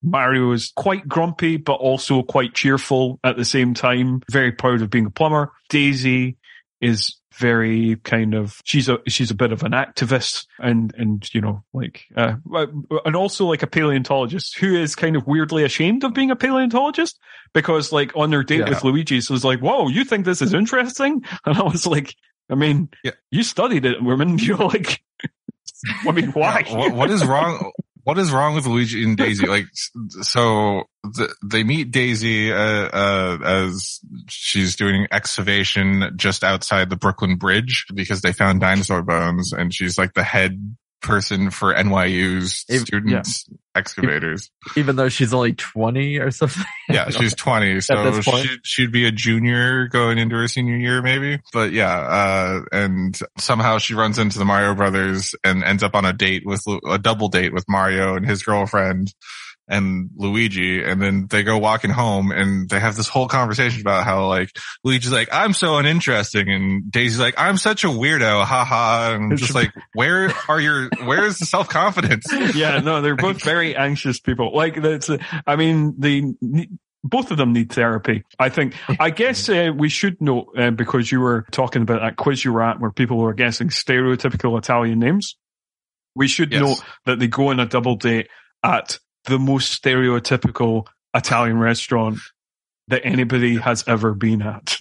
Mario is quite grumpy, but also quite cheerful at the same time. Very proud of being a plumber. Daisy is very kind of, she's a, she's a bit of an activist and, and, you know, like, uh, and also like a paleontologist who is kind of weirdly ashamed of being a paleontologist because like on their date Yeah. with Luigi, so it's like, whoa, you think this is interesting? And I was like, I mean, Yeah. you studied it, women, you know, like, I mean, why? Yeah, what, what is wrong? What is wrong with Luigi and Daisy? Like, so the, they meet Daisy uh, uh, as she's doing excavation just outside the Brooklyn Bridge because they found dinosaur bones, and she's like the head person for N Y U's If- students excavators. Even though she's only twenty or something. Yeah, she's twenty, so this point. she, she'd be a junior going into her senior year, maybe. But yeah, uh, and somehow she runs into the Mario brothers and ends up on a date with Lu- a double date with Mario and his girlfriend and Luigi, and then they go walking home and they have this whole conversation about how like Luigi's like, I'm so uninteresting, and Daisy's like, I'm such a weirdo, haha, and I'm just like, where are your, where is the self-confidence? Yeah, no, they're both very anxious people. Like that's, uh, I mean, they both of them need therapy. I think. I guess uh, we should note uh, because you were talking about that quiz you were at where people were guessing stereotypical Italian names. We should Yes. note that they go on a double date at the most stereotypical Italian restaurant that anybody has ever been at.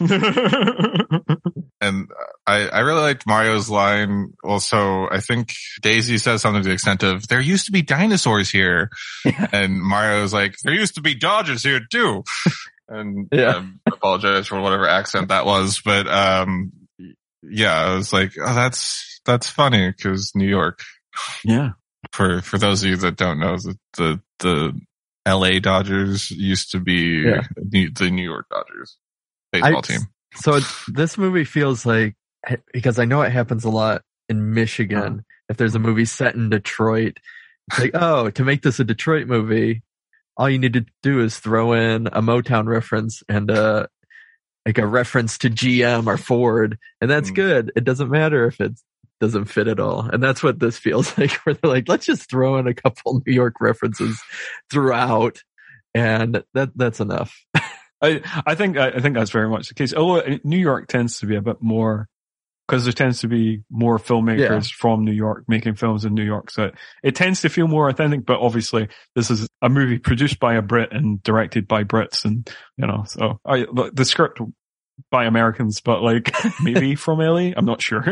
And I, I really liked Mario's line. Also, I think Daisy says something to the extent of, there used to be dinosaurs here. Yeah. And Mario's like, there used to be Dodgers here too. And Yeah. um, I apologize for whatever accent that was. But, um, yeah, I was like, oh, that's, that's funny because New York, Yeah. for, for those of you that don't know, the, the, the L A Dodgers used to be Yeah. New, the New York Dodgers baseball I- team. So it's- this movie feels like, because I know it happens a lot in Michigan. Uh. If there's a movie set in Detroit, it's like, oh, to make this a Detroit movie, all you need to do is throw in a Motown reference and uh like a reference to G M or Ford, and that's Mm. good. It doesn't matter if it doesn't fit at all. And that's what this feels like, where they're like, let's just throw in a couple New York references throughout, and that that's enough. I, I think I think that's very much the case. Although New York tends to be a bit more, because there tends to be more filmmakers Yeah. from New York making films in New York, so it, it tends to feel more authentic. But obviously, this is a movie produced by a Brit and directed by Brits, and you know, so I, the script by Americans, but like maybe from L A. I'm not sure.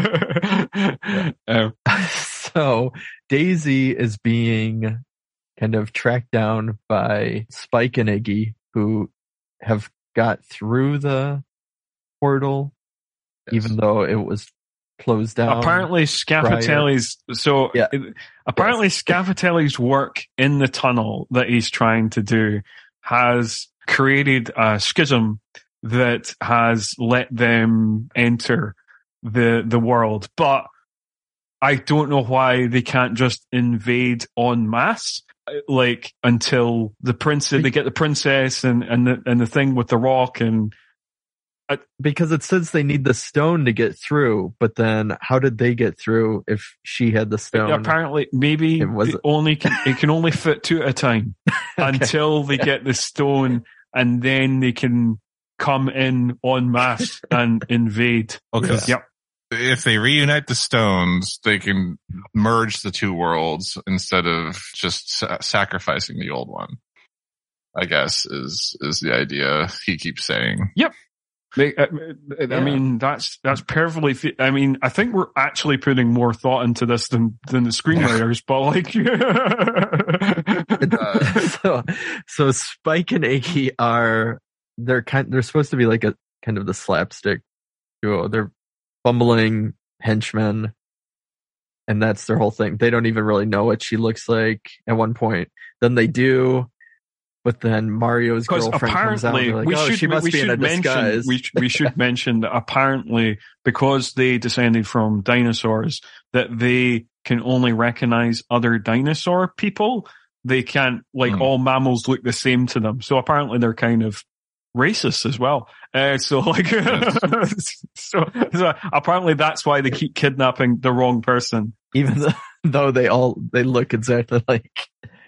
uh, So Daisy is being kind of tracked down by Spike and Iggy, who have got through the portal, Yes. even though it was closed down. apparently, Scafatelli's so Yeah. it- apparently Scafatelli's work in the tunnel that he's trying to do has created a schism that has let them enter the the world, but I don't know why they can't just invade en masse, like until the princess, they get the princess and and the and the thing with the rock, and because it says they need the stone to get through, but then how did they get through if she had the stone? apparently maybe It was- it only can, it can only fit two at a time until they get the stone, and then they can come in en masse and invade. Okay. Yep. If they reunite the stones, they can merge the two worlds instead of just sa- sacrificing the old one. I guess is is the idea he keeps saying. They- I I Yeah. mean, that's that's perfectly. Fi- I mean, I think we're actually putting more thought into this than than the screenwriters. But like, Uh, so, so Spike and Iggy are they're kind they're supposed to be like a kind of the slapstick duo. They're bumbling henchmen, and that's their whole thing. They don't even really know what she looks like at one point. Then they do, but then Mario's because girlfriend comes out. apparently And they're like, we oh, should she must we be in a should mention disguise. we sh- we should mention that apparently because they descended from dinosaurs, that they can only recognize other dinosaur people. They can't, like, Hmm. all mammals look the same to them. So apparently they're kind of racist as well. Uh, so like, so, so apparently that's why they keep kidnapping the wrong person. Even though, though they all they look exactly like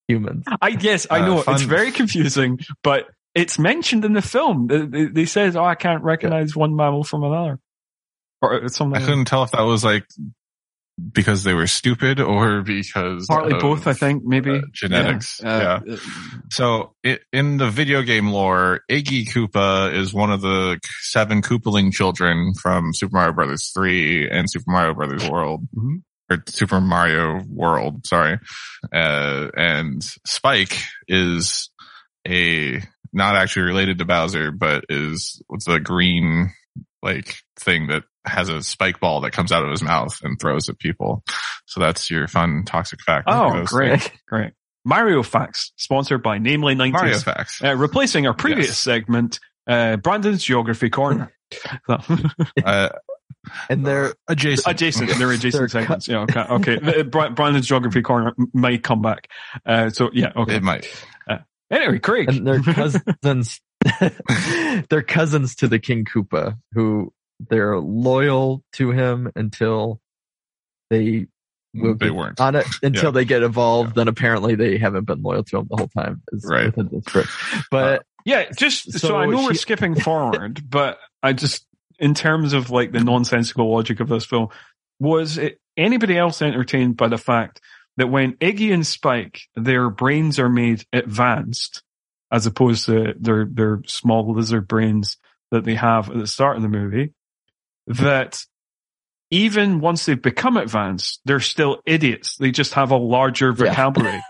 humans. I yes, I Uh, know fun- it's very confusing, but it's mentioned in the film. They, they, they says, "Oh, I can't recognize one mammal from another," or something. I couldn't tell if that was like because they were stupid or because Partly of, both, I think, maybe uh, genetics. Yeah. Yeah. Uh, So it, in the video game lore, Iggy Koopa is one of the seven Koopaling children from Super Mario Brothers three and Super Mario Brothers World. Mhm. Or Super Mario World, sorry. Uh, and Spike is a, not actually related to Bowser, but is, what's the green, like, thing that has a spike ball that comes out of his mouth and throws at people. So that's your fun toxic fact. Oh, great, great. Mario Facts, sponsored by Namely nineties. Mario facts. Uh, replacing our previous Yes. segment, uh, Brandon's Geography Corner. Uh, And they're adjacent. adjacent, they're adjacent They're segments. Yeah, okay. okay. The- Bra- Brandon's Geography Corner m- might come back. Uh, so yeah, okay. It might. Anyway, Craig. and they're cousins. They're cousins to the King Koopa, who they're loyal to him until they will They get weren't. on it until Yeah. they get evolved. Then apparently they haven't been loyal to him the whole time. Is Right. within this script. But Yeah, just so, So I know we're she- skipping forward, but I just, in terms of like the nonsensical logic of this film, was it anybody else entertained by the fact that when Iggy and Spike, their brains are made advanced, as opposed to their their small lizard brains that they have at the start of the movie, that even once they've become advanced, they're still idiots. They just have a larger Yeah. vocabulary.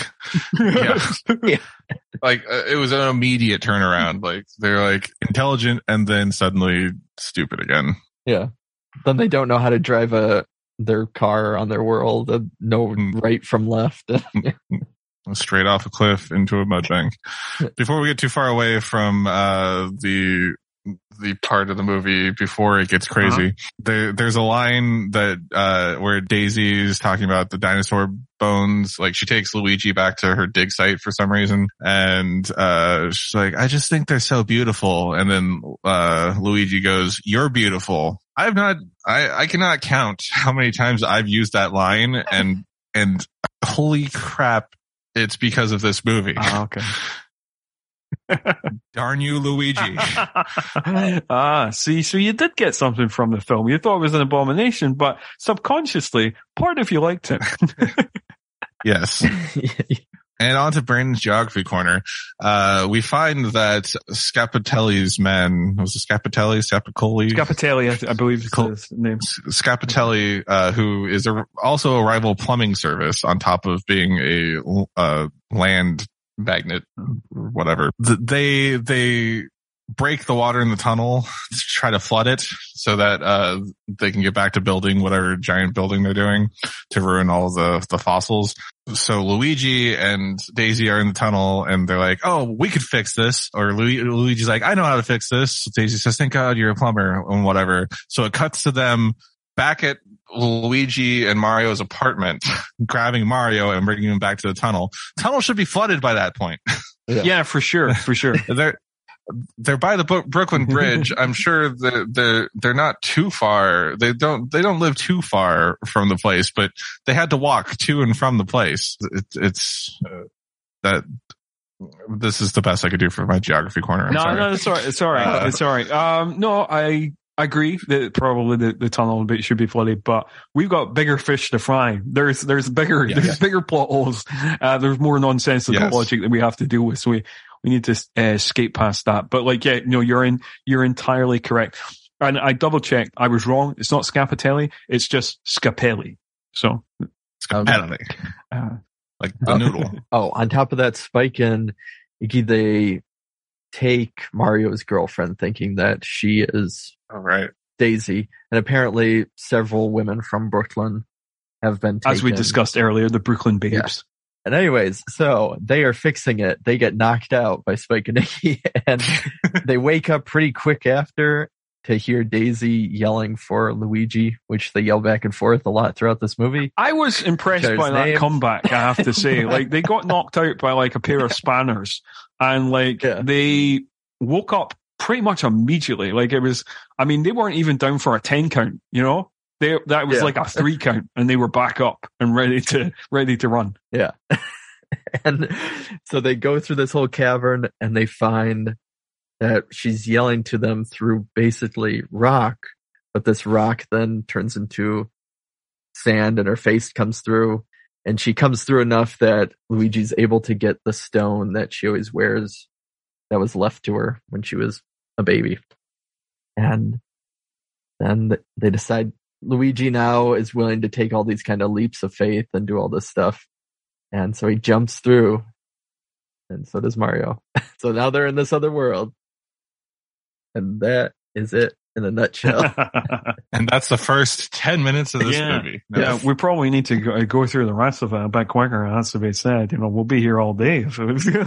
Yeah. Like uh, it was an immediate turnaround. Like they're like intelligent and then suddenly stupid again. yeah, then they don't know how to drive a their car on their world. Uh, know Mm. right from left. Straight off a cliff into a mud bank. Before we get too far away from uh the the part of the movie before it gets crazy, Uh-huh. there there's a line that uh where Daisy is talking about the dinosaur bones. Like she takes Luigi back to her dig site for some reason, and uh she's like, I just think they're so beautiful. And then uh Luigi goes, "You're beautiful." I've not I I cannot count how many times I've used that line, and and holy crap, it's because of this movie. Ah, okay. Darn you, Luigi. ah, see, so you did get something from the film. You thought it was an abomination, but subconsciously, part of you liked it. Yes. And on to Brandon's Geography Corner. Uh, we find that Scapitelli's men, was it Scapitelli, Scapicoli? Scapitelli, I, I believe is Cool. his name. Scapitelli, uh, who is a, also a rival plumbing service on top of being a, uh, land magnet or whatever. Th- They, they break the water in the tunnel to try to flood it so that, uh, they can get back to building whatever giant building they're doing to ruin all the, the fossils. So Luigi and Daisy are in the tunnel and they're like, "Oh, we could fix this." Or Lu- Luigi's like, "I know how to fix this." Daisy says, "Thank God you're a plumber," and whatever. So it cuts to them back at Luigi and Mario's apartment, grabbing Mario and bringing him back to the tunnel. Tunnel should be flooded by that point. Yeah. Yeah, for sure, for sure. They're, they're by the Bo- Brooklyn Bridge. I'm sure that they're, they're not too far. They don't, they don't live too far from the place, but they had to walk to and from the place. It, it's, uh, that, this is the best I could do for my geography corner. I'm no, sorry. no, it's all right. It's all right. Uh, it's all right. Um, no, I agree that probably the, the tunnel bit should be flooded, but we've got bigger fish to fry. There's, there's bigger, Yeah. there's bigger plot holes. Uh, there's more nonsensical Yes. logic that we have to deal with. So we, we need to uh, skate past that. But like, yeah, no, you're in, you're entirely correct. And I double checked. I was wrong. It's not Scapitelli. It's just Scapelli. So, Scapelli. uh, Like the noodle. Oh, on top of that, Spike and Iggy, they take Mario's girlfriend thinking that she is All right. Daisy. And apparently several women from Brooklyn have been taken. as we discussed earlier, the Brooklyn Babes. Yeah. And anyways, so they are fixing it. They get knocked out by Spike and Iggy, and they wake up pretty quick after to hear Daisy yelling for Luigi, which they yell back and forth a lot throughout this movie. I was impressed Share his by that name. comeback, I have to say. Like, they got knocked out by like a pair of spanners, and like Yeah. they woke up pretty much immediately. Like, it was, I mean, they weren't even down for a ten count, you know? They, that was Yeah. like a three count, and they were back up and ready to, ready to run. Yeah. And so they go through this whole cavern and they find that she's yelling to them through basically rock, but this rock then turns into sand and her face comes through, and she comes through enough that Luigi's able to get the stone that she always wears that was left to her when she was a baby. And then they decide Luigi now is willing to take all these kind of leaps of faith and do all this stuff. And so he jumps through, and so does Mario. So now they're in this other world. And that is it in a nutshell. And that's the first ten minutes of this yeah. movie. No. Yeah, we probably need to go, go through the rest of it a bit quicker. That's to be said. You know, we'll be here all day. If it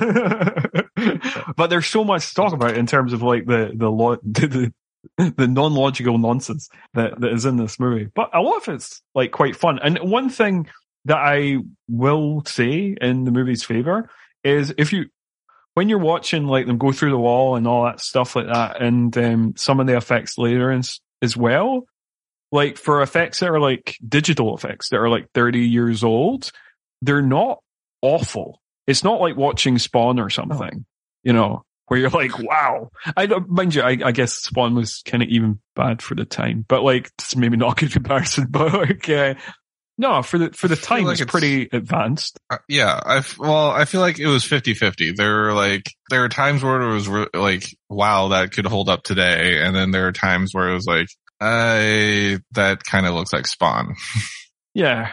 was but there's so much to talk about in terms of like the the lo- the, the non-logical nonsense that, that is in this movie. But a lot of it's like quite fun. And one thing that I will say in the movie's favor is if you, when you're watching like them go through the wall and all that stuff like that, and um, some of the effects later and, as well, like for effects that are like digital effects that are like thirty years old, they're not awful. It's not like watching Spawn or something, you know, where you're like, wow. I don't, mind you, I, I guess Spawn was kind of even bad for the time, but like, it's maybe not a good comparison, but like, uh, no, for the, for the time, like it's, it's pretty advanced. Uh, yeah. I, well, I feel like it was fifty-fifty. There were like, there are times where it was re- like, wow, that could hold up today. And then there are times where it was like, I, that kind of looks like Spawn. Yeah.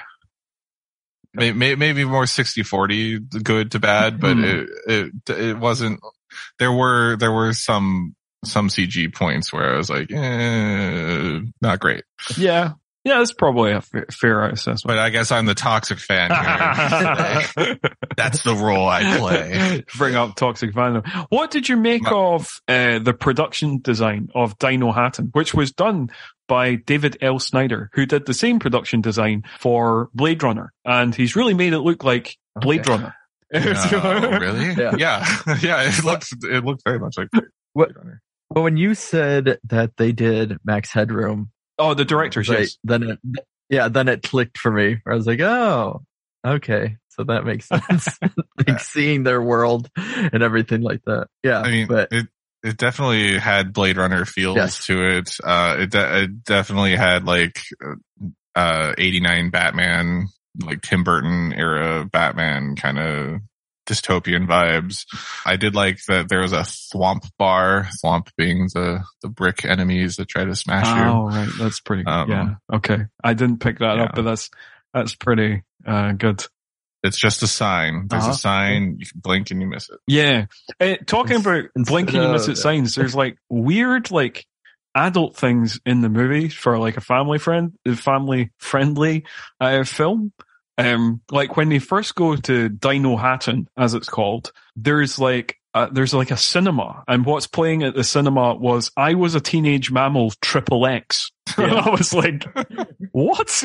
Maybe, maybe more sixty forty, good to bad, but mm. it, it, it wasn't, there were, there were some, some C G points where I was like, eh, not great. Yeah. Yeah, that's probably a fair, fair assessment. But I guess I'm the toxic fan here. That's the role I play. Bring up toxic fandom. What did you make My- of uh, the production design of Dino Hatton, which was done by David L. Snyder, who did the same production design for Blade Runner, and he's really made it look like Blade okay. Runner. Oh, really? Yeah. yeah, yeah. It looks it looked very much like Blade what, Runner. But when you said that they did Max Headroom. Oh, the directors, right, yes. Then it, yeah, then it clicked for me. I was like, oh, okay. So that makes sense. Like yeah. Seeing their world and everything like that. Yeah. I mean, but it, it definitely had Blade Runner feels yes. to it. Uh, it, de- it definitely had like, uh, eighty-nine Batman, like Tim Burton era Batman kind of dystopian vibes. I did like that there was a thwomp bar, thwomp being the, the brick enemies that try to smash oh, you. Oh, right. That's pretty good. Um, yeah. Okay. I didn't pick that yeah. up, but that's, that's pretty, uh, good. It's just a sign. There's uh-huh. a sign. You can blink and you miss it. Yeah. Uh, talking it's, about blink and you miss it signs, there's like weird, like adult things in the movie for like a family friend, family friendly, uh, film. Um, like when they first go to Dino Hatton, as it's called, there's like, uh, there's like a cinema, and what's playing at the cinema was I Was a Teenage Mammal Triple X. Yeah. And I was like, what?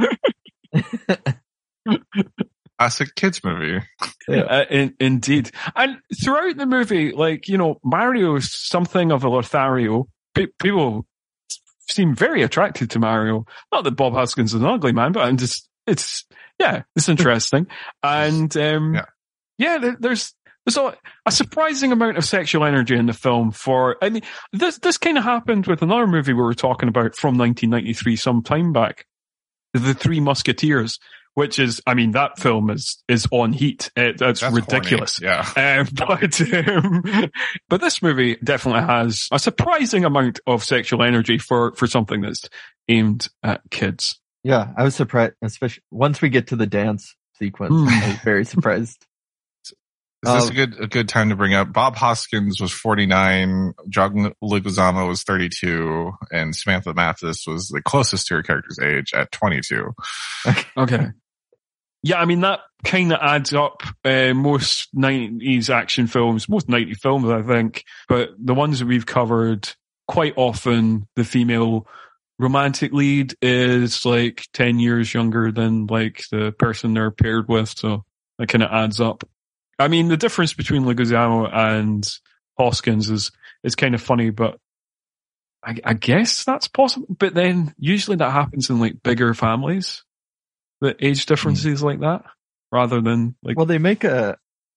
Classic kids movie. Yeah. Uh, in, indeed. And throughout the movie, like, you know, Mario is something of a Lothario. P- people seem very attracted to Mario. Not that Bob Hoskins is an ugly man, but I'm just, it's, yeah, it's interesting. And, um, yeah, yeah there's, there's a, a surprising amount of sexual energy in the film for, I mean, this, this kind of happened with another movie we were talking about from nineteen ninety-three some time back. The Three Musketeers, which is, I mean, that film is, is on heat. It, that's, that's ridiculous. Horny. Yeah. Um, but, um, but this movie definitely has a surprising amount of sexual energy for, for something that's aimed at kids. Yeah, I was surprised, especially once we get to the dance sequence. Mm. I was very surprised. Is this um, a good a good time to bring up? Bob Hoskins was forty-nine, John Leguizamo was thirty-two, and Samantha Mathis was the closest to her character's age at twenty-two. Okay. Yeah, I mean, that kind of adds up. Uh, most nineties action films, most nineties films, I think, but the ones that we've covered, quite often the female romantic lead is like ten years younger than like the person they're paired with, so that kind of adds up. I mean, the difference between Leguizamo and Hoskins is is kind of funny, but I, I guess that's possible. But then usually that happens in like bigger families, the age differences mm. like that. rather than like. Well, they make a.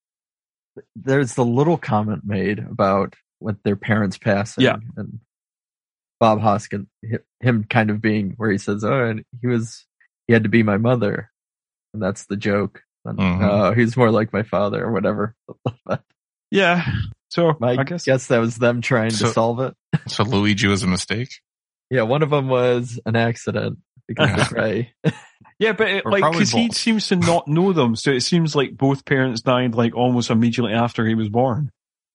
There's the little comment made about with their parents passing, Yeah. and Bob Hoskins, him kind of being where he says, "Oh, and he was, he had to be my mother," and that's the joke. And, Mhm. uh, he's more like my father, or whatever. Yeah. So I, I guess. guess that was them trying So- to solve it. So Luigi was a mistake. Yeah, one of them was an accident because of Ray. Yeah, but it, Or like, probably because he both. seems to not know them, so it seems like both parents died like almost immediately after he was born.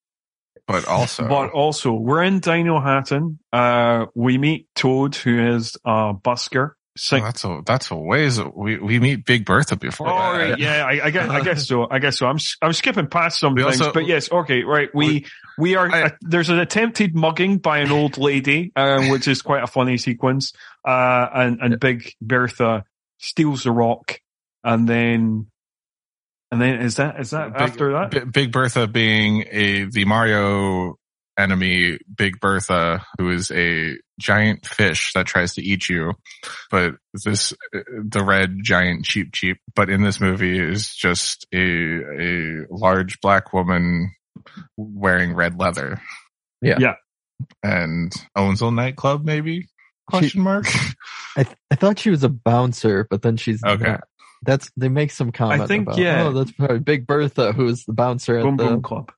But also, But also, we're in Dino Hatton. Uh, we meet Toad, who is a busker. Sing- oh, that's a that's a ways. We we meet Big Bertha before. All that. right, yeah, I, I guess, I guess so. I guess so. I'm, s- I'm skipping past some We things, also- but yes, okay, right. We, we are. I- uh, there's an attempted mugging by an old lady, uh, which is quite a funny sequence. Uh, and and Big Bertha steals the rock, and then, and then is that is that Big- after that? B- Big Bertha being a the Mario enemy, Big Bertha, who is a giant fish that tries to eat you. But this, the red giant cheap cheap, but in this movie is just a a large black woman wearing red leather. Yeah. Yeah. And owns a nightclub, maybe? Question mark. I th- I thought she was a bouncer, but then she's Okay. not. That's they make some comment. think, about, yeah. Oh, that's probably Big Bertha, who's the bouncer at Boom the. Boom Club.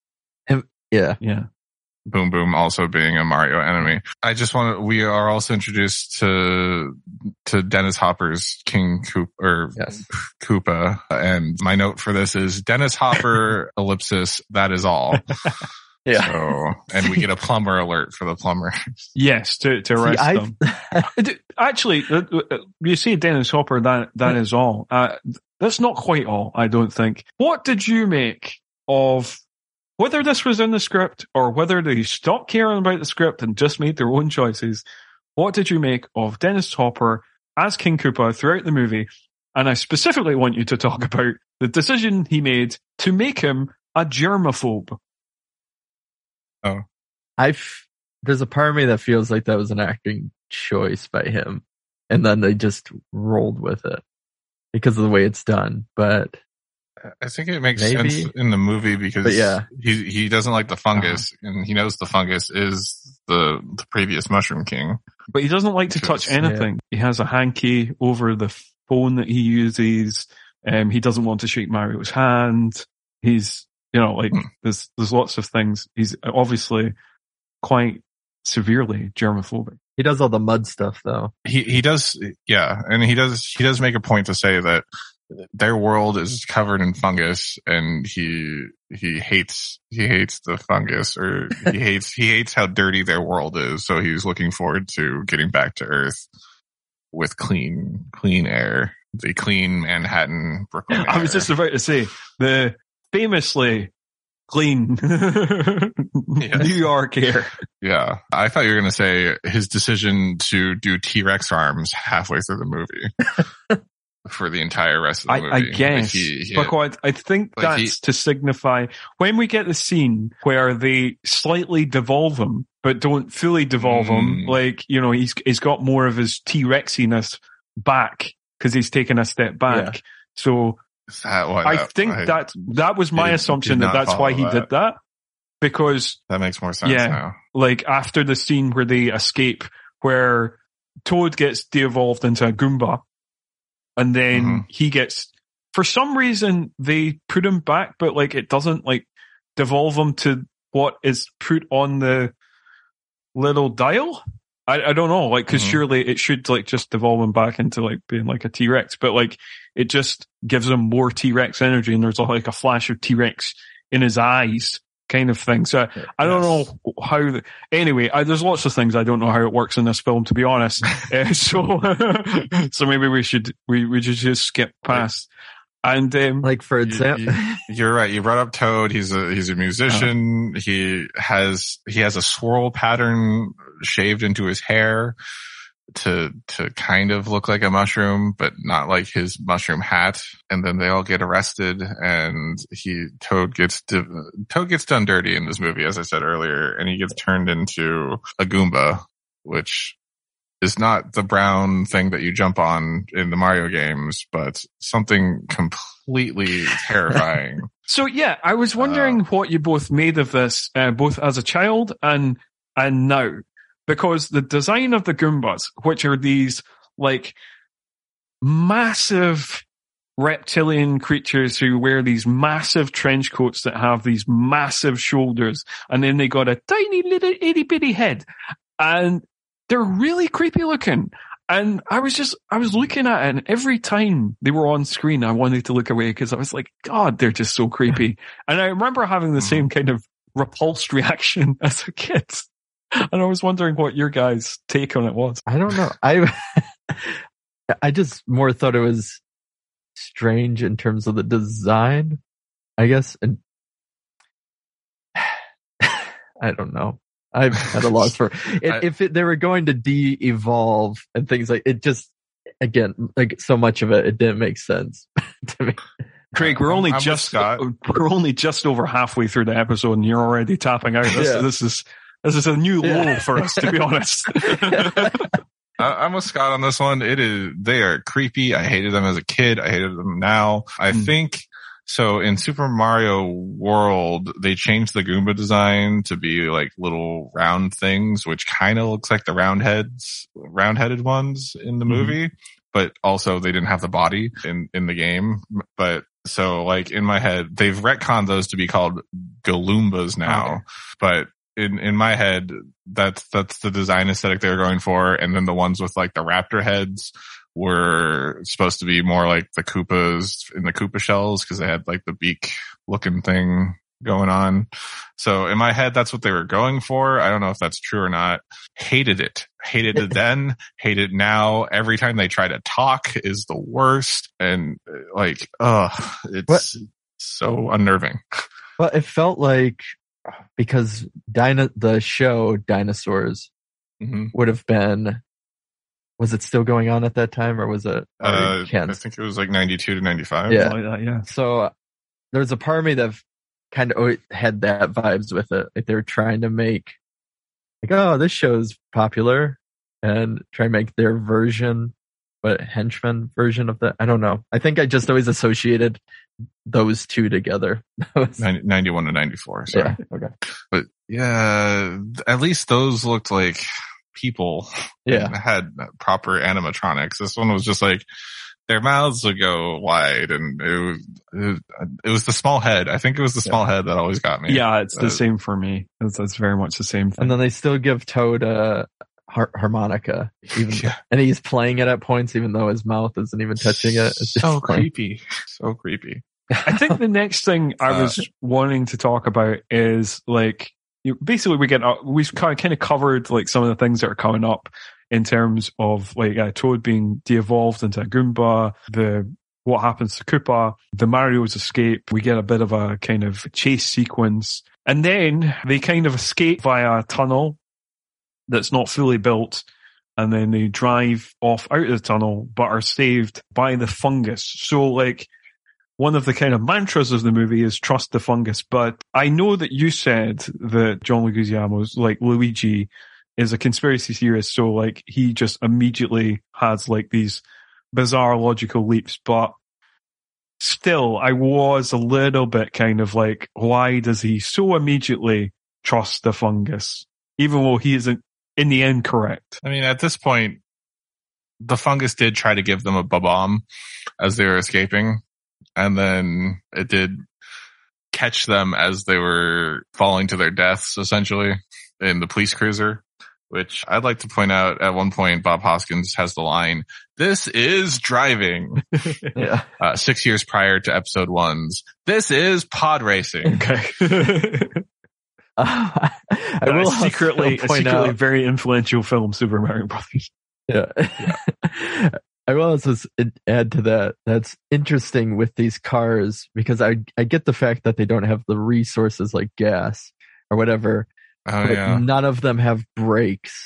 Yeah, Yeah. Boom Boom also being a Mario enemy. I just want to, we are also introduced to, to Dennis Hopper's King Koopa, or yes. Koopa. And my note for this is Dennis Hopper ellipsis. That is all. Yeah. So, and we get a plumber alert for the plumber. Yes, to to arrest I- them. It- Actually, uh, uh, you say Dennis Hopper. That that is all. Uh, that's not quite all. I don't think. What did you make of whether this was in the script or whether they stopped caring about the script and just made their own choices? What did you make of Dennis Hopper as King Koopa throughout the movie? And I specifically want you to talk about the decision he made to make him a germaphobe. I've there's a part of me that feels like that was an acting choice by him, and then they just rolled with it because of the way it's done. But I think it makes Maybe. sense in the movie because But yeah. he, he doesn't like the fungus and he knows the fungus is the, the previous Mushroom King. But he doesn't like to touch Because- anything. He has a hanky over the phone that he uses. Um, he doesn't want to shake Mario's hand. He's, you know, like, Hmm. there's, there's lots of things. He's obviously quite severely germophobic. he does all the mud stuff though. He, he does, yeah. And he does, he does make a point to say that their world is covered in fungus and he, he hates, he hates the fungus or he hates, he hates how dirty their world is. So he's looking forward to getting back to Earth with clean, clean air, the clean Manhattan, Brooklyn air. I was just about to say the famously clean New York air. Yeah. I thought you were going to say his decision to do T-Rex arms halfway through the movie for the entire rest of the I, movie. I Like, guess he- he- because I think like that's he- to signify when we get the scene where they slightly devolve him, but don't fully devolve him. Mm. Like, you know, he's he's got more of his T-Rexiness back because he's taken a step back. So is that what, I that- think I- that that was my did- assumption did that not that's why follow he did that. that, because that makes more sense Yeah. now. like after the scene where they escape, where Toad gets de-evolved into a Goomba, and then Mhm. he gets, for some reason, they put him back, but like it doesn't like devolve him to what is put on the little dial. I, I don't know, like, cause Mhm. surely it should like just devolve him back into like being like a T-Rex, but like it just gives him more T-Rex energy, and there's like a flash of T-Rex in his eyes, kind of thing. So I don't Yes. know how. The, anyway, I, there's lots of things I don't know how it works in this film, to be honest. uh, so, so maybe we should we we should just skip past. And um, Like for You- example, you- You're right. You brought up Toad. He's a he's a musician. He has he has a swirl pattern shaved into his hair to to kind of look like a mushroom, but not like his mushroom hat. And then they all get arrested, and he Toad gets di- Toad gets done dirty in this movie, as I said earlier, and he gets turned into a Goomba, which is not the brown thing that you jump on in the Mario games, but something completely terrifying. So yeah, I was wondering uh, what you both made of this, uh, both as a child and and now, because the design of the Goombas, which are these like massive reptilian creatures who wear these massive trench coats that have these massive shoulders, and then they got a tiny little itty bitty head, and they're really creepy looking. And I was just, I was looking at it, and every time they were on screen, I wanted to look away because I was like, God, they're just so creepy. And I remember having the same kind of repulsed reaction as a kid. And I was wondering what your guys' take on it was. I don't know. I, I just more thought it was strange in terms of the design, I guess. And I don't know. I'm at a loss for if, I, if it, they were going to de-evolve and things like it. Just again, like so much of it, it didn't make sense to me. Craig, we're only I'm just we're only just over halfway through the episode, and you're already tapping out. This, yeah. this is this is a new yeah. low for us, to be honest. I'm with Scott on this one. It is they are creepy. I hated them as a kid. I hated them now. I mm. think. So in Super Mario World, they changed the Goomba design to be like little round things, which kind of looks like the round heads, round headed ones in the mm-hmm. movie, but also they didn't have the body in, in the game. But so like in my head, they've retconned those to be called Galoombas now, okay. but in, in my head, that's, that's the design aesthetic they were going for. And then the ones with like the raptor heads were supposed to be more like the Koopas in the Koopa shells because they had like the beak looking thing going on. So in my head, that's what they were going for. I don't know if that's true or not. Hated it. Hated it then. Hate it now. Every time they try to talk is the worst. And like, ugh, it's what? so unnerving. Well, it felt like because Dino- the show Dinosaurs mm-hmm. would have been. Was it still going on at that time, or was it? Uh, I think it was like ninety-two to ninety-five. Yeah, like that, yeah. So there was a part of me that kind of had that vibes with it. Like they were trying to make, like, oh, this show's popular, and try and make their version, but henchman version of that. I don't know. I think I just always associated those two together. ninety-one to ninety-four. Sorry. Yeah. Okay. But yeah, at least those looked like people. Yeah, had proper animatronics. This one was just like their mouths would go wide, and it was, it, it was the small head. I think it was the small yeah. head that always got me. Yeah, it's uh, the same for me. It's, it's very much the same thing. And then they still give Toad a har- harmonica, even, yeah. and he's playing it at points, even though his mouth isn't even touching it. It's so creepy, so creepy. I think the next thing I was uh, wanting to talk about is like. You, basically, we get uh, we've kind of covered like some of the things that are coming up in terms of like uh, Toad being de-evolved into a Goomba, the what happens to Koopa, the Mario's escape. We get a bit of a kind of chase sequence, and then they kind of escape via a tunnel that's not fully built, and then they drive off out of the tunnel, but are saved by the fungus. So like. One of the kind of mantras of the movie is trust the fungus, but I know that you said that John Leguizamo's like Luigi is a conspiracy theorist, so like he just immediately has like these bizarre logical leaps, but still I was a little bit kind of like, why does he so immediately trust the fungus, even though he isn't in the end correct? I mean, at this point, the fungus did try to give them a bomb as they were escaping. And then it did catch them as they were falling to their deaths, essentially, in the police cruiser, which I'd like to point out at one point, Bob Hoskins has the line, "This is driving." yeah. uh, six years prior to episode one's, "This is pod racing." Okay. uh, I will a secretly, a secretly out, very influential film, Super Mario Brothers. Yeah. yeah. I will also add to that. That's interesting with these cars because I I get the fact that they don't have the resources like gas or whatever. Oh, but yeah. none of them have brakes.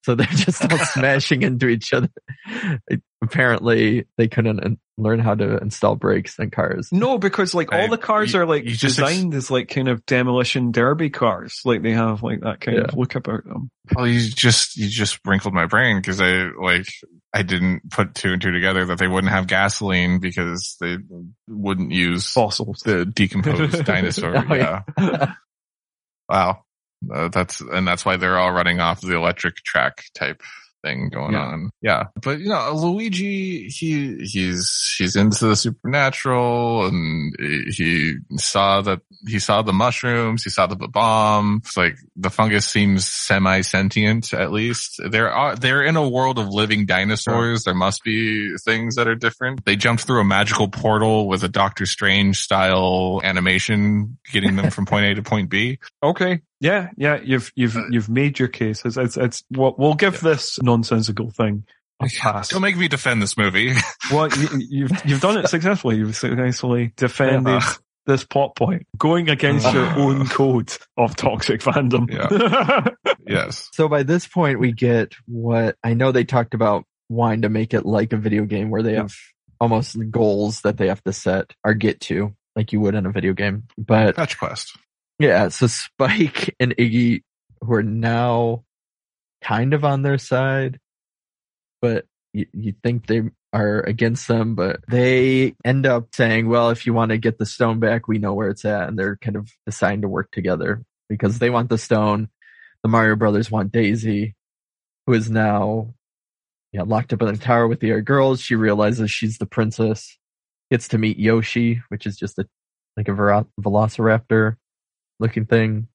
So they're just all smashing into each other. Apparently, they couldn't in- learn how to install brakes in cars. No, because like all I- the cars you- are like you just designed as like kind of demolition derby cars. Like they have like that kind Yeah. of look about them. Well, you just you just wrinkled my brain because I like I didn't put two and two together that they wouldn't have gasoline because they wouldn't use Fossils. the decomposed dinosaur. Oh, yeah. yeah. Wow. Uh, that's and that's why they're all running off the electric track type thing going Yeah. on. Yeah. But you know, Luigi, he he's he's into the supernatural, and he saw that he saw the mushrooms, he saw the bomb. It's like the fungus seems semi sentient at least. There are they're in a world of living dinosaurs. There must be things that are different. They jumped through a magical portal with a Doctor Strange style animation, getting them from point A to point B. Okay. Yeah, yeah, you've you've you've made your case. It's it's, it's we'll, we'll give this nonsensical thing a pass. Don't make me defend this movie. Well, you, you've you've done it successfully. You've successfully defended Yeah. this plot point, going against your own code of toxic fandom. Yes. So by this point, we get what I know they talked about wanting to make it like a video game where they have almost goals that they have to set or get to, like you would in a video game. But Fetch Quest. yeah, so Spike and Iggy, who are now kind of on their side, but you, you think they are against them, but they end up saying, well, if you want to get the stone back, we know where it's at. And they're kind of assigned to work together because they want the stone. The Mario Brothers want Daisy, who is now yeah, locked up in the tower with the other girls. She realizes she's the princess, gets to meet Yoshi, which is just a like a Vero- velociraptor looking thing.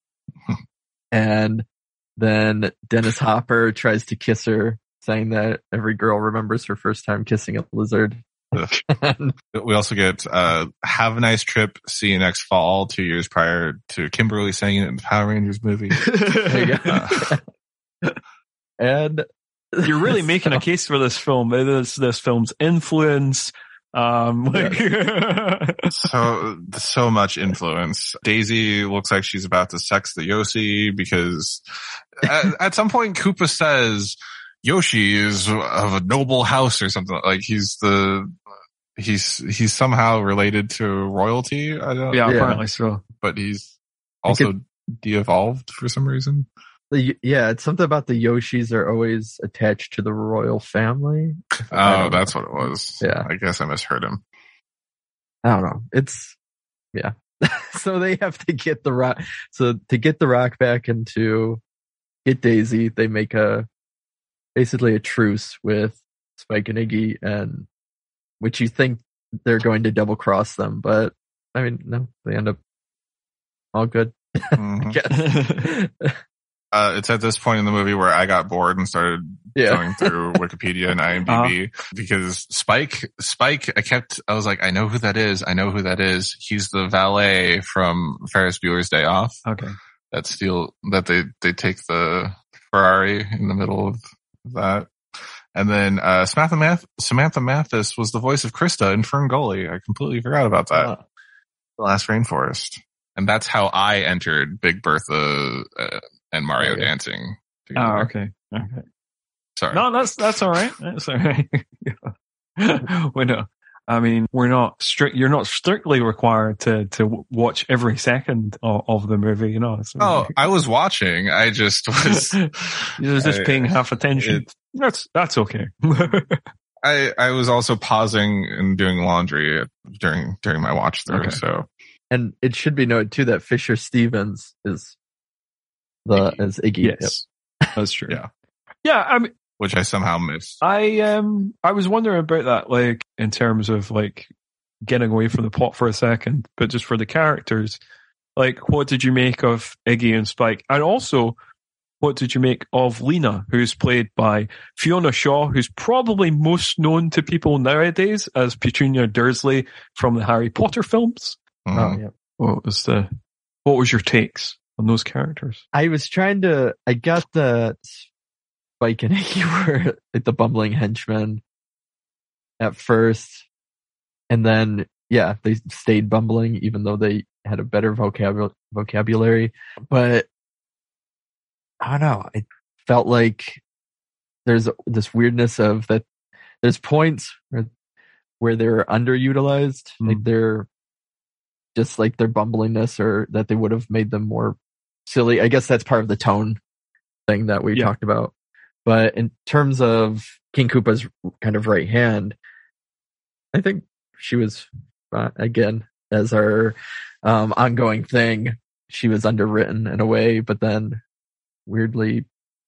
And then Dennis Hopper tries to kiss her, saying that every girl remembers her first time kissing a lizard. And We also get uh, Have a Nice Trip, see you next fall, two years prior to Kimberly saying it in the Power Rangers movie. there you go. Uh, And You're really making a case for this film. It is this film's influence. Um, like, so so much influence. Daisy looks like she's about to sex the Yoshi because at, at some point Koopa says Yoshi is of a noble house or something. Like he's the he's he's somehow related to royalty. I don't. yeah, Yeah. apparently so. But he's also de-evolved for some reason. the, yeah, it's something about the Yoshis are always attached to the royal family. I Oh, don't that's what it was. Yeah. I guess I misheard him. I don't know. It's yeah. So they have to get the rock. So to get the rock back and to get Daisy, they make a basically a truce with Spike and Iggy, and which you think they're going to double cross them, but I mean, no, they end up all good. Mhm. I guess. Uh, it's at this point in the movie where I got bored and started Yeah. going through Wikipedia and IMDb because Spike, Spike, I kept, I was like, I know who that is. I know who that is. He's the valet from Ferris Bueller's Day Off. Okay. That steal, that they, they take the Ferrari in the middle of that. And then, uh, Samantha Math, Samantha Mathis was the voice of Krista in Ferngully. I completely forgot about that. Uh, The Last Rainforest. And that's how I entered Big Bertha, uh, and Mario Okay. dancing. Oh, together. okay. Okay. Sorry. No, that's that's all right. That's all right. Yeah. We know. I mean, we're not strict. You're not strictly required to to watch every second of, of the movie. You know. So, Oh, I was watching. I just was. you're just I- paying half attention. it- that's that's okay. I I was also pausing and doing laundry during during my watch through. Okay. So and it should be noted too that Fisher Stevens is the Iggy. as Iggy. Yes, that's true. Yeah. Yeah. I mean, which I somehow missed. I um I was wondering about that, like in terms of like getting away from the plot for a second, but just for the characters. Like, what did you make of Iggy and Spike? And also, what did you make of Lena, who's played by Fiona Shaw, who's probably most known to people nowadays as Petunia Dursley from the Harry Potter films? Mhm. Oh, yeah. What was the what was your takes on those characters? I was trying to, I got the Spike and Iggy were like the bumbling henchmen at first. And then, yeah, they stayed bumbling even though they had a better vocab- vocabulary. But I don't know. It felt like there's this weirdness of that. There's points where, where they're underutilized, Mm. like they're just like their bumbliness, or that they would have made them more silly. I guess that's part of the tone thing that we Yeah. talked about. But in terms of King Koopa's kind of right hand, I think she was, uh, again, as our um, ongoing thing, she was underwritten in a way, but then weirdly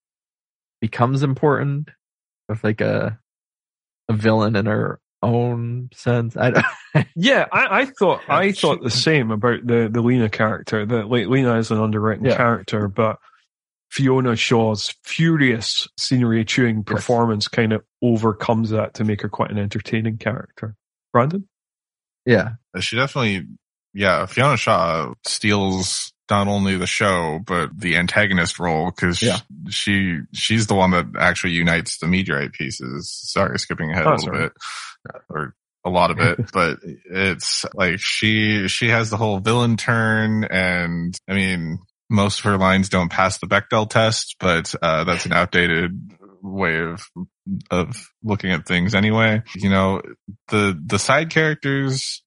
becomes important with like a a villain in her own sense. I don't. Yeah, I, I thought I thought the same about the, the Lena character. That like, Lena is an underwritten Yeah. character, but Fiona Shaw's furious scenery chewing performance kind of overcomes that to make her quite an entertaining character. Brandon? Yeah, She definitely, yeah, Fiona Shaw steals not only the show, but the antagonist role, because Yeah. she, she's the one that actually unites the meteorite pieces. Sorry, skipping ahead Oh, a little sorry. bit, or a lot of it, but it's like she, she has the whole villain turn, and I mean, most of her lines don't pass the Bechdel test, but, uh, that's an outdated way of, of looking at things anyway. You know, the, the side characters,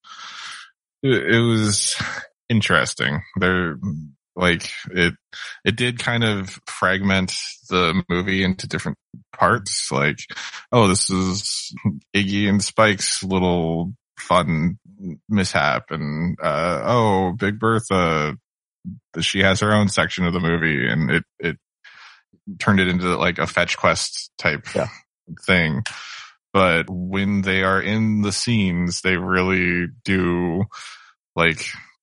it, it was interesting. They're like, it, it did kind of fragment the movie into different parts. Like, oh, this is Iggy and Spike's little fun mishap. And, uh, oh, Big Bertha, she has her own section of the movie, and it, it turned it into like a fetch quest type Yeah. thing. But when they are in the scenes, they really do like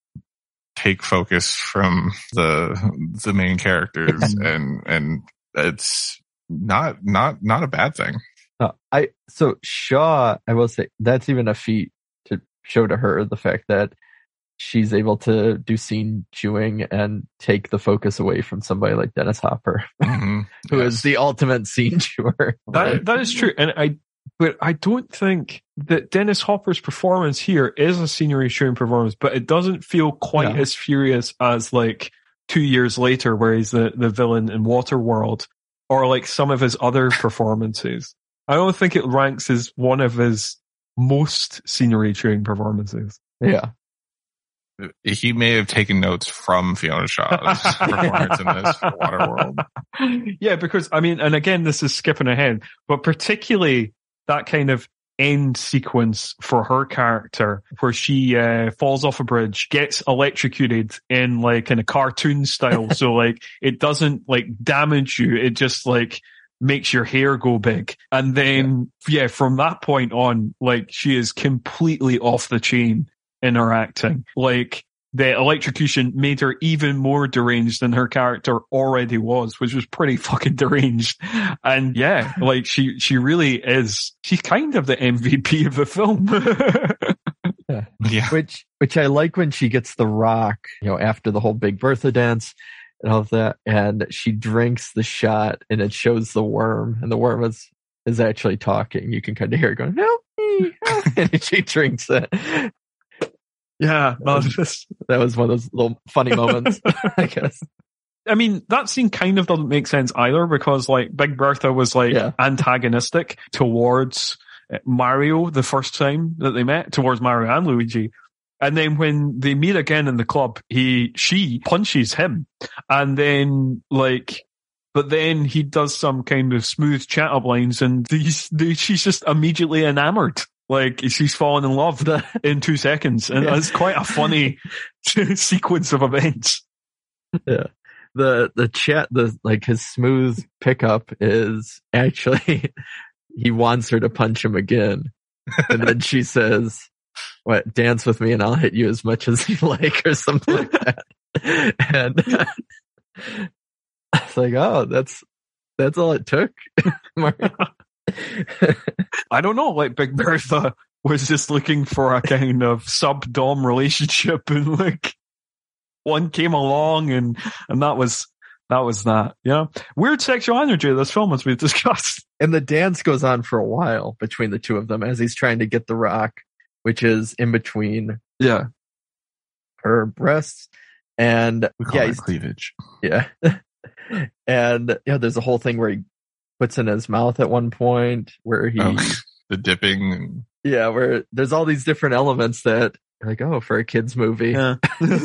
take focus from the, the main characters, and, and it's not, not, not a bad thing. no, I so Shaw. I will say that's even a feat to show to her, the fact that she's able to do scene chewing and take the focus away from somebody like Dennis Hopper, Mm-hmm. who Yes. is the ultimate scene chewer. That that is true, and I but I don't think that Dennis Hopper's performance here is a scenery chewing performance, but it doesn't feel quite No. as furious as like two years later, where he's the the villain in Waterworld, or like some of his other performances. I don't think it ranks as one of his most scenery chewing performances. Yeah, He may have taken notes from Fiona Shaw's performance in this for Waterworld. Yeah, because I mean, and again, this is skipping ahead, but particularly that kind of end sequence for her character where she uh, falls off a bridge, gets electrocuted in like in a cartoon style. So like it doesn't like damage you. It just like makes your hair go big. And then, yeah, yeah from that point on, like she is completely off the chain in her acting. Like the electrocution made her even more deranged than her character already was, which was pretty fucking deranged. And yeah, like she, she really is, she's kind of the M V P of the film. yeah. Yeah. Which which I like when she gets the rock, you know, after the whole Big Bertha dance and all of that, and she drinks the shot, and it shows the worm, and the worm is is actually talking. You can kind of hear it going, "Help me!" help," and she drinks it. Yeah, no, this, That was one of those little funny moments, I guess. I mean, that scene kind of doesn't make sense either, because like Big Bertha was like Yeah. antagonistic towards Mario the first time that they met, towards Mario and Luigi. And then when they meet again in the club, he, she punches him, and then like, but then he does some kind of smooth chat up lines, and these, these, she's just immediately enamored. Like she's fallen in love in two seconds, and Yeah. it's quite a funny sequence of events. Yeah. The the chat the like his smooth pickup is actually he wants her to punch him again. And then she says, "What, dance with me and I'll hit you as much as you like," or something like that. And it's like, oh, that's that's all it took. I don't know, like Big Bertha was just looking for a kind of sub-dom relationship, and like one came along, and and that was that was that. Yeah, weird sexual energy of this film, as we've discussed. And the dance goes on for a while between the two of them as he's trying to get the rock, which is in between Yeah, her breasts. And We call yeah, it he's- cleavage. yeah. And yeah, there's a whole thing where he puts in his mouth at one point, where he, Oh, the dipping. yeah, where there's all these different elements that are like, oh, for a kids movie. Yeah.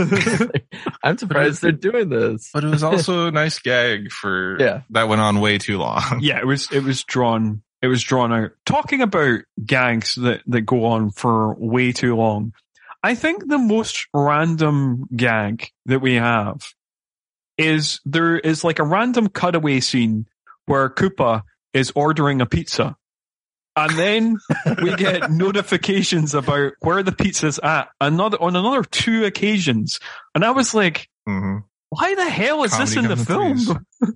I'm surprised they're doing this. But it was also a nice gag for Yeah. that went on way too long. Yeah, it was it was drawn it was drawn out. Talking about gags that, that go on for way too long, I think the most random gag that we have is there is like a random cutaway scene where Koopa is ordering a pizza. And then we get notifications about where the pizza's at another on another two occasions. And I was like, Mm-hmm. why the hell is this in Comedy the comes in film? threes.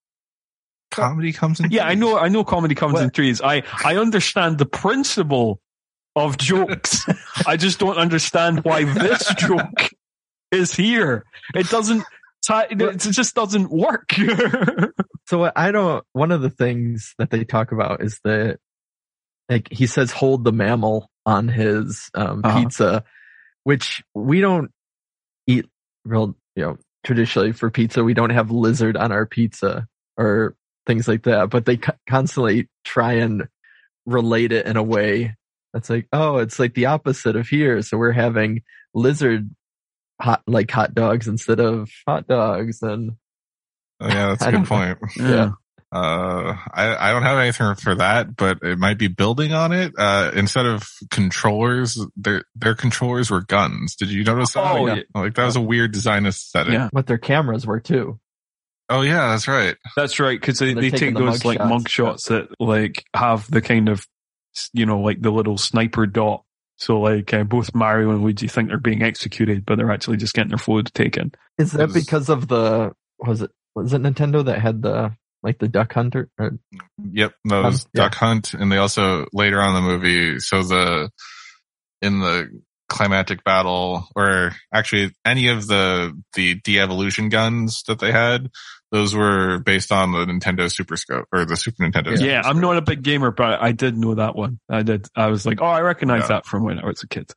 Comedy comes in. Yeah, I threes. know, I know comedy comes What? in threes. I, I understand the principle of jokes. I just don't understand why this joke is here. It doesn't, it just doesn't work. So what I don't, one of the things that they talk about is that, like, he says, hold the mammal on his um, Uh-huh. pizza, which we don't eat real, you know, traditionally for pizza. We don't have lizard on our pizza or things like that, but they co- constantly try and relate it in a way that's like, oh, it's like the opposite of here. So we're having lizard hot, like hot dogs instead of hot dogs. And Oh, yeah, that's a I good don't- point. yeah. Uh, I, I don't have anything for that, but it might be building on it. Uh, instead of controllers, their, their controllers were guns. Did you notice that? Oh, like, yeah. like that was a weird design aesthetic. Yeah. What their cameras were too. Oh yeah, that's right. That's right, because they, They're they taking take the those mug like shots. mug shots that like have the kind of, you know, like the little sniper dot. So like uh, both Mario and Luigi think they're being executed, but they're actually just getting their photo taken. Is that Is- because of the, was it, was it Nintendo that had the, like the Duck Hunter? Or, Yep, that was Um, yeah. Duck Hunt, and they also later on in the movie. So the in the climactic battle, or actually any of the the de-evolution guns that they had, those were based on the Nintendo Super Scope or the Super Nintendo. Yeah, Super I'm Scope. not a big gamer, but I did know that one. I did. I was like, oh, I recognize Yeah. that from when I was a kid.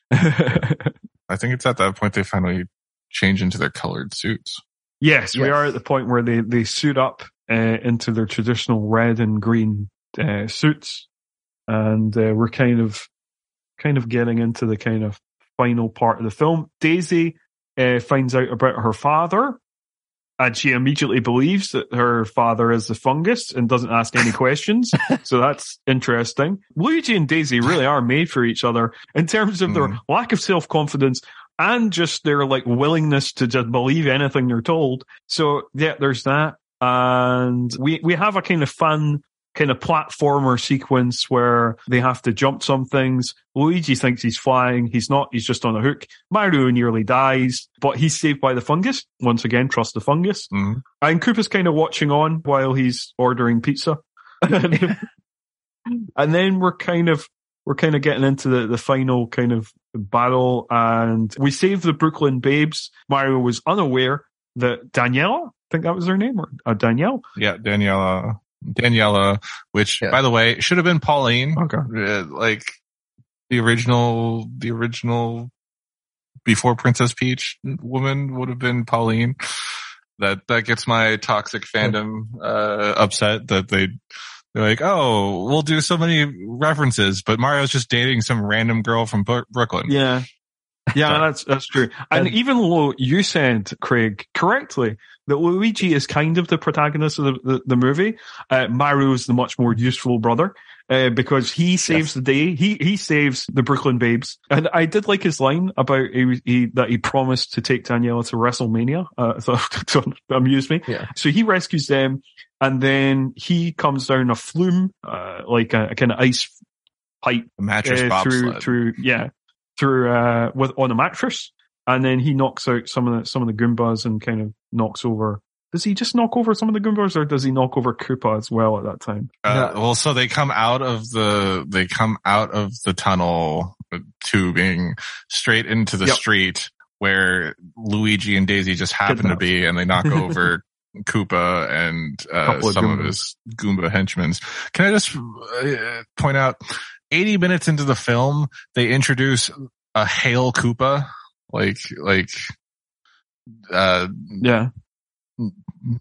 I think it's at that point they finally change into their colored suits. Yes, we Yes. are at the point where they, they suit up uh, into their traditional red and green uh, suits, and uh, we're kind of kind of getting into the kind of final part of the film. Daisy uh, finds out about her father, and she immediately believes that her father is the fungus and doesn't ask any questions. So that's interesting. Luigi and Daisy really are made for each other in terms of their Mm. lack of self-confidence and just their like willingness to just believe anything they're told. So yeah, there's that. And we, we have a kind of fun kind of platformer sequence where they have to jump some things. Luigi thinks he's flying. He's not. He's just on a hook. Mario nearly dies, but he's saved by the fungus. Once again, trust the fungus. Mhm. And Koopa's kind of watching on while he's ordering pizza. And then we're kind of, we're kind of getting into the, the final kind of battle, and we save the Brooklyn Babes. Mario was unaware that Daniela, I think that was her name, or uh, Danielle. Yeah, Daniela, Daniela, which Yeah. by the way should have been Pauline. Okay. Uh, like the original, the original before Princess Peach woman would have been Pauline. That that gets my toxic fandom uh, upset that they. They're like, oh, we'll do so many references, but Mario's just dating some random girl from Bro- Brooklyn. Yeah. Yeah, Sorry. that's that's true. And And- even though you said, Craig, correctly, that Luigi is kind of the protagonist of the, the, the movie, uh, Mario is the much more useful brother, uh, because he saves Yes. the day. He he saves the Brooklyn Babes. And I did like his line about he, he that he promised to take Daniela to WrestleMania. Uh, so to amuse me. Yeah. So he rescues them, and then he comes down a flume, uh, like a, a kind of ice pipe The mattress uh, through bobsled. through yeah through uh with on a mattress, and then he knocks out some of the some of the Goombas and kind of knocks over. Does he just knock over some of the Goombas, or does he knock over Koopa as well at that time? Uh, Yeah. well, so they come out of the they come out of the tunnel uh, tubing straight into the Yep. street where Luigi and Daisy just happen to Kidnapped. be, and they knock over Koopa and uh, Couple of some of Goombas. his Goomba henchmen. Can I just uh, point out, eighty minutes into the film, they introduce a Hail Koopa, like like uh Yeah,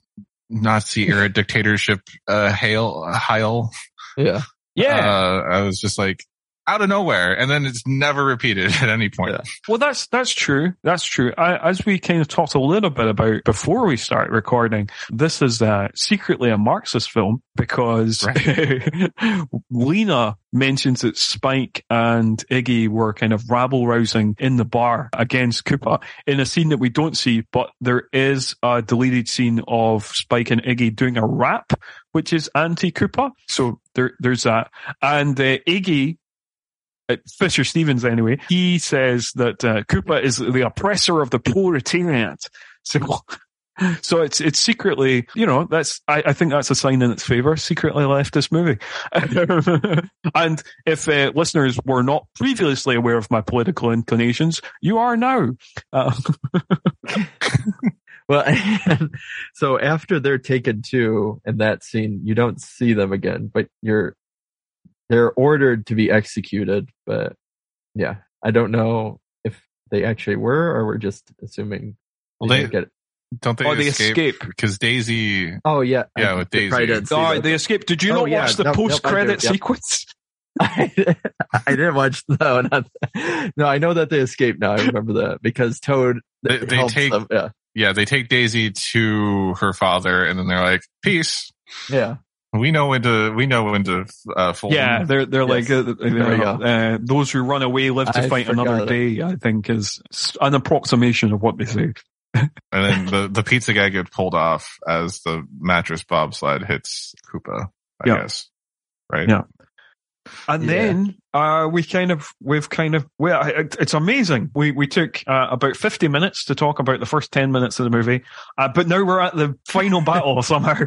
Nazi era dictatorship uh, hail Heil. Yeah. Yeah. Uh, I was just like, out of nowhere, and then it's never repeated at any point. Yeah. Well, that's that's true. That's true. I, as we kind of talked a little bit about before we start recording, this is uh, secretly a Marxist film because right. Lena mentions that Spike and Iggy were kind of rabble-rousing in the bar against Koopa in a scene that we don't see, but there is a deleted scene of Spike and Iggy doing a rap, which is anti-Koopa. So there, there's that. And uh, Iggy, Fisher Stevens anyway, he says that uh, Koopa is the oppressor of the proletariat. So, so it's it's secretly, you know, that's I, I think that's a sign in its favor. Secretly leftist movie. And if uh, listeners were not previously aware of my political inclinations, you are now. Uh, well, so after they're taken to in that scene, you don't see them again, but you're. They're ordered to be executed, but yeah, I don't know if they actually were or we're just assuming. Well, they, they get it. Don't they, oh, they escape? escape because Daisy. Oh yeah, yeah, I, with Daisy. Oh, they escaped. Did you oh, not yeah. watch the nope, post-credit nope, yep. sequence? I, I didn't watch. No, not, no, I know that they escaped now. I remember that because Toad. They, they helps take. them. Yeah. Yeah, they take Daisy to her father, and then they're like, "Peace." Yeah. We know when to, we know when to, uh, fold Yeah, them. they're, they're yes. like, uh, they're, uh, those who run away live to I fight another it. day, I think is an approximation of what they say. And then the, the pizza guy gets pulled off as the mattress bobsled hits Koopa, I yeah. guess. Right? Yeah. And yeah. then, uh, we kind of, we've kind of, well, it, it's amazing. We, we took, uh, about fifty minutes to talk about the first ten minutes of the movie. Uh, but now we're at the final battle somehow.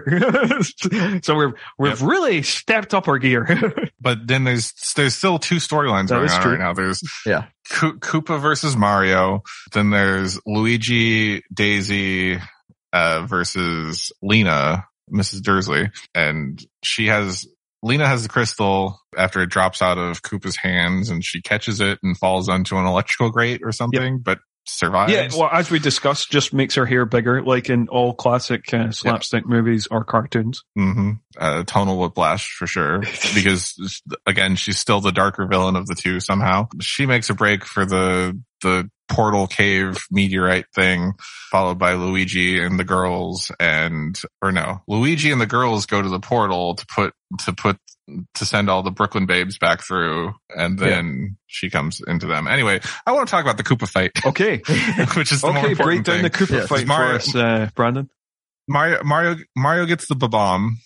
So we're, we've yep. really stepped up our gear. But then there's, there's still two storylines going on true. right now. There's yeah. Ko- Koopa versus Mario. Then there's Luigi, Daisy, uh, versus Lena, Missus Dursley. And she has, Lena has the crystal after it drops out of Koopa's hands and she catches it and falls onto an electrical grate or something, yep. but survives. Yeah, well, as we discussed, just makes her hair bigger, like in all classic uh, slapstick yep. movies or cartoons. Mm-hmm. Uh, tonal whiplash for sure. Because, again, she's still the darker villain of the two somehow. She makes a break for the the portal cave meteorite thing, followed by Luigi and the girls and, or no, Luigi and the girls go to the portal to put, to put, to send all the Brooklyn babes back through, and then yeah. she comes into them. Anyway, I want to talk about the Koopa fight. Okay. Which is the okay, more important break down thing. the Koopa yes. fight Mario, for us, uh, Brandon. Mario, Mario, Mario gets the bomb.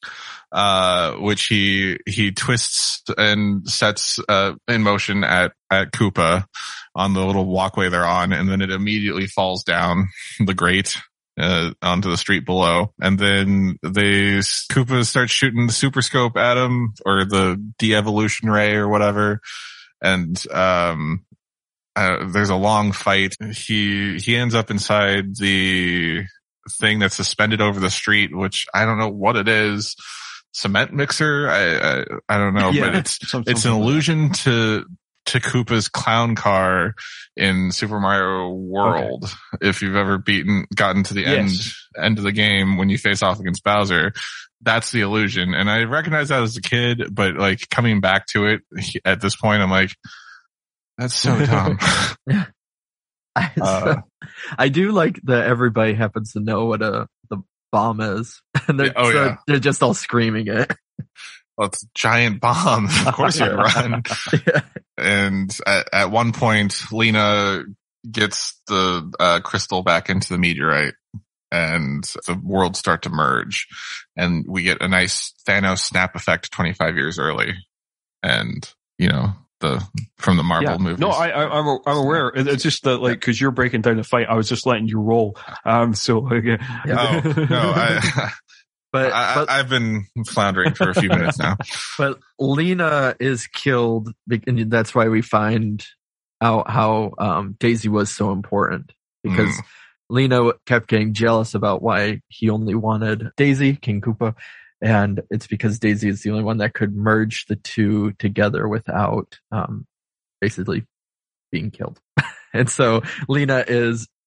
Uh, which he, he twists and sets, uh, in motion at, at Koopa on the little walkway they're on, and then it immediately falls down the grate, uh, onto the street below. And then they, Koopa starts shooting the super scope at him, or the de-evolution ray or whatever. And, um, uh, there's a long fight. He, he ends up inside the thing that's suspended over the street, which I don't know what it is. Cement mixer? I, I, I don't know, yeah, but it's, some, it's an allusion like to, to Koopa's clown car in Super Mario World. Okay. If you've ever beaten, gotten to the yes. end, end of the game when you face off against Bowser, that's the illusion. And I recognize that as a kid, but like coming back to it at this point, I'm like, that's so dumb. Yeah. I, uh, I do like that everybody happens to know what a, the bomb is. And they're, oh, so yeah. they're just all screaming it. Well, it's a giant bomb. Of course you run. Yeah. And at, at one point, Lena gets the uh, crystal back into the meteorite, and the worlds start to merge, and we get a nice Thanos snap effect twenty-five years early. And, you know, the from the Marvel yeah. movies. No, I, I, I'm I'm aware. It's just that, like, because you're breaking down the fight, I was just letting you roll. Um, so yeah. Oh no, I. But, I, but I've been floundering for a few minutes now. But Lena is killed, and that's why we find out how um, Daisy was so important. Because mm. Lena kept getting jealous about why he only wanted Daisy, King Koopa, and it's because Daisy is the only one that could merge the two together without um, basically being killed. And so Lena is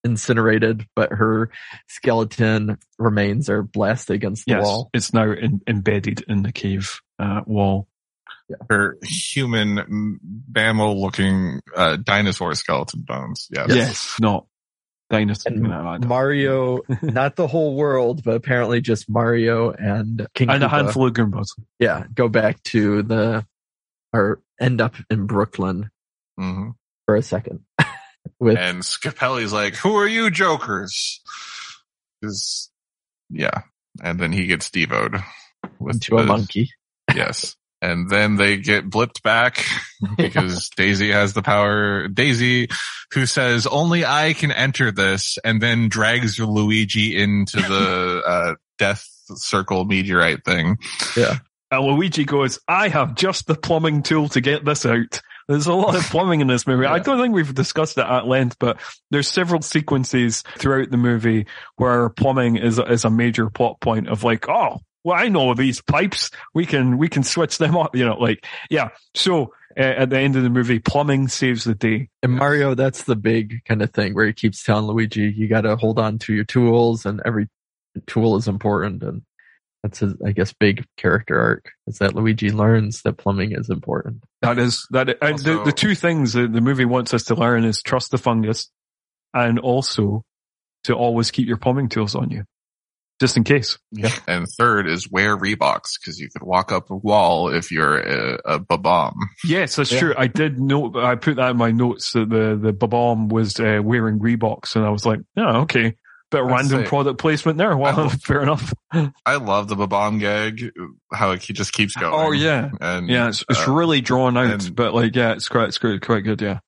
incinerated, but her skeleton remains are blasted against the Yes, wall. it's now in, embedded in the cave uh, wall. Her human mammal-looking uh, dinosaur skeleton bones. Yes. Yes, not dinosaur. And no, Mario, not the whole world, but apparently just Mario and King and Koopa, a handful of Goombas. yeah, go back to the, or end up in Brooklyn Mm-hmm. for a second. With And Scapelli's like, "Who are you, jokers?" Because, yeah. And then he gets devoed with to a the- monkey. Yes. And then they get blipped back because Daisy has the power. Daisy, who says, "Only I can enter this," and then drags Luigi into the uh, death circle meteorite thing. Yeah. And Luigi goes, "I have just the plumbing tool to get this out." There's a lot of plumbing in this movie. Yeah. I don't think we've discussed it at length, but there's several sequences throughout the movie where plumbing is, is a major plot point of like, oh, well, I know these pipes. We can, we can switch them up, you know, like, yeah. So uh, at the end of the movie, plumbing saves the day. And Mario, that's the big kind of thing where he keeps telling Luigi, you got to hold on to your tools, and every tool is important. And that's his, I guess, big character arc, is that Luigi learns that plumbing is important. That is, that, and Also- the, the two things that the movie wants us to learn is trust the fungus and also to always keep your plumbing tools on you. Just in case. Yeah. And third is wear Reeboks, because you could walk up a wall if you're a, a babam. Yes, that's Yeah. true. I did note, I put that in my notes that the, the Babam was uh, wearing Reeboks, and I was like, yeah, okay. Bit of I'd random say- product placement there. Well, I- fair enough. I love the babam gag, how he just keeps going. Oh, yeah. And Yeah, it's, it's uh, really drawn out, and- but like, yeah, it's quite, it's quite, quite good, yeah.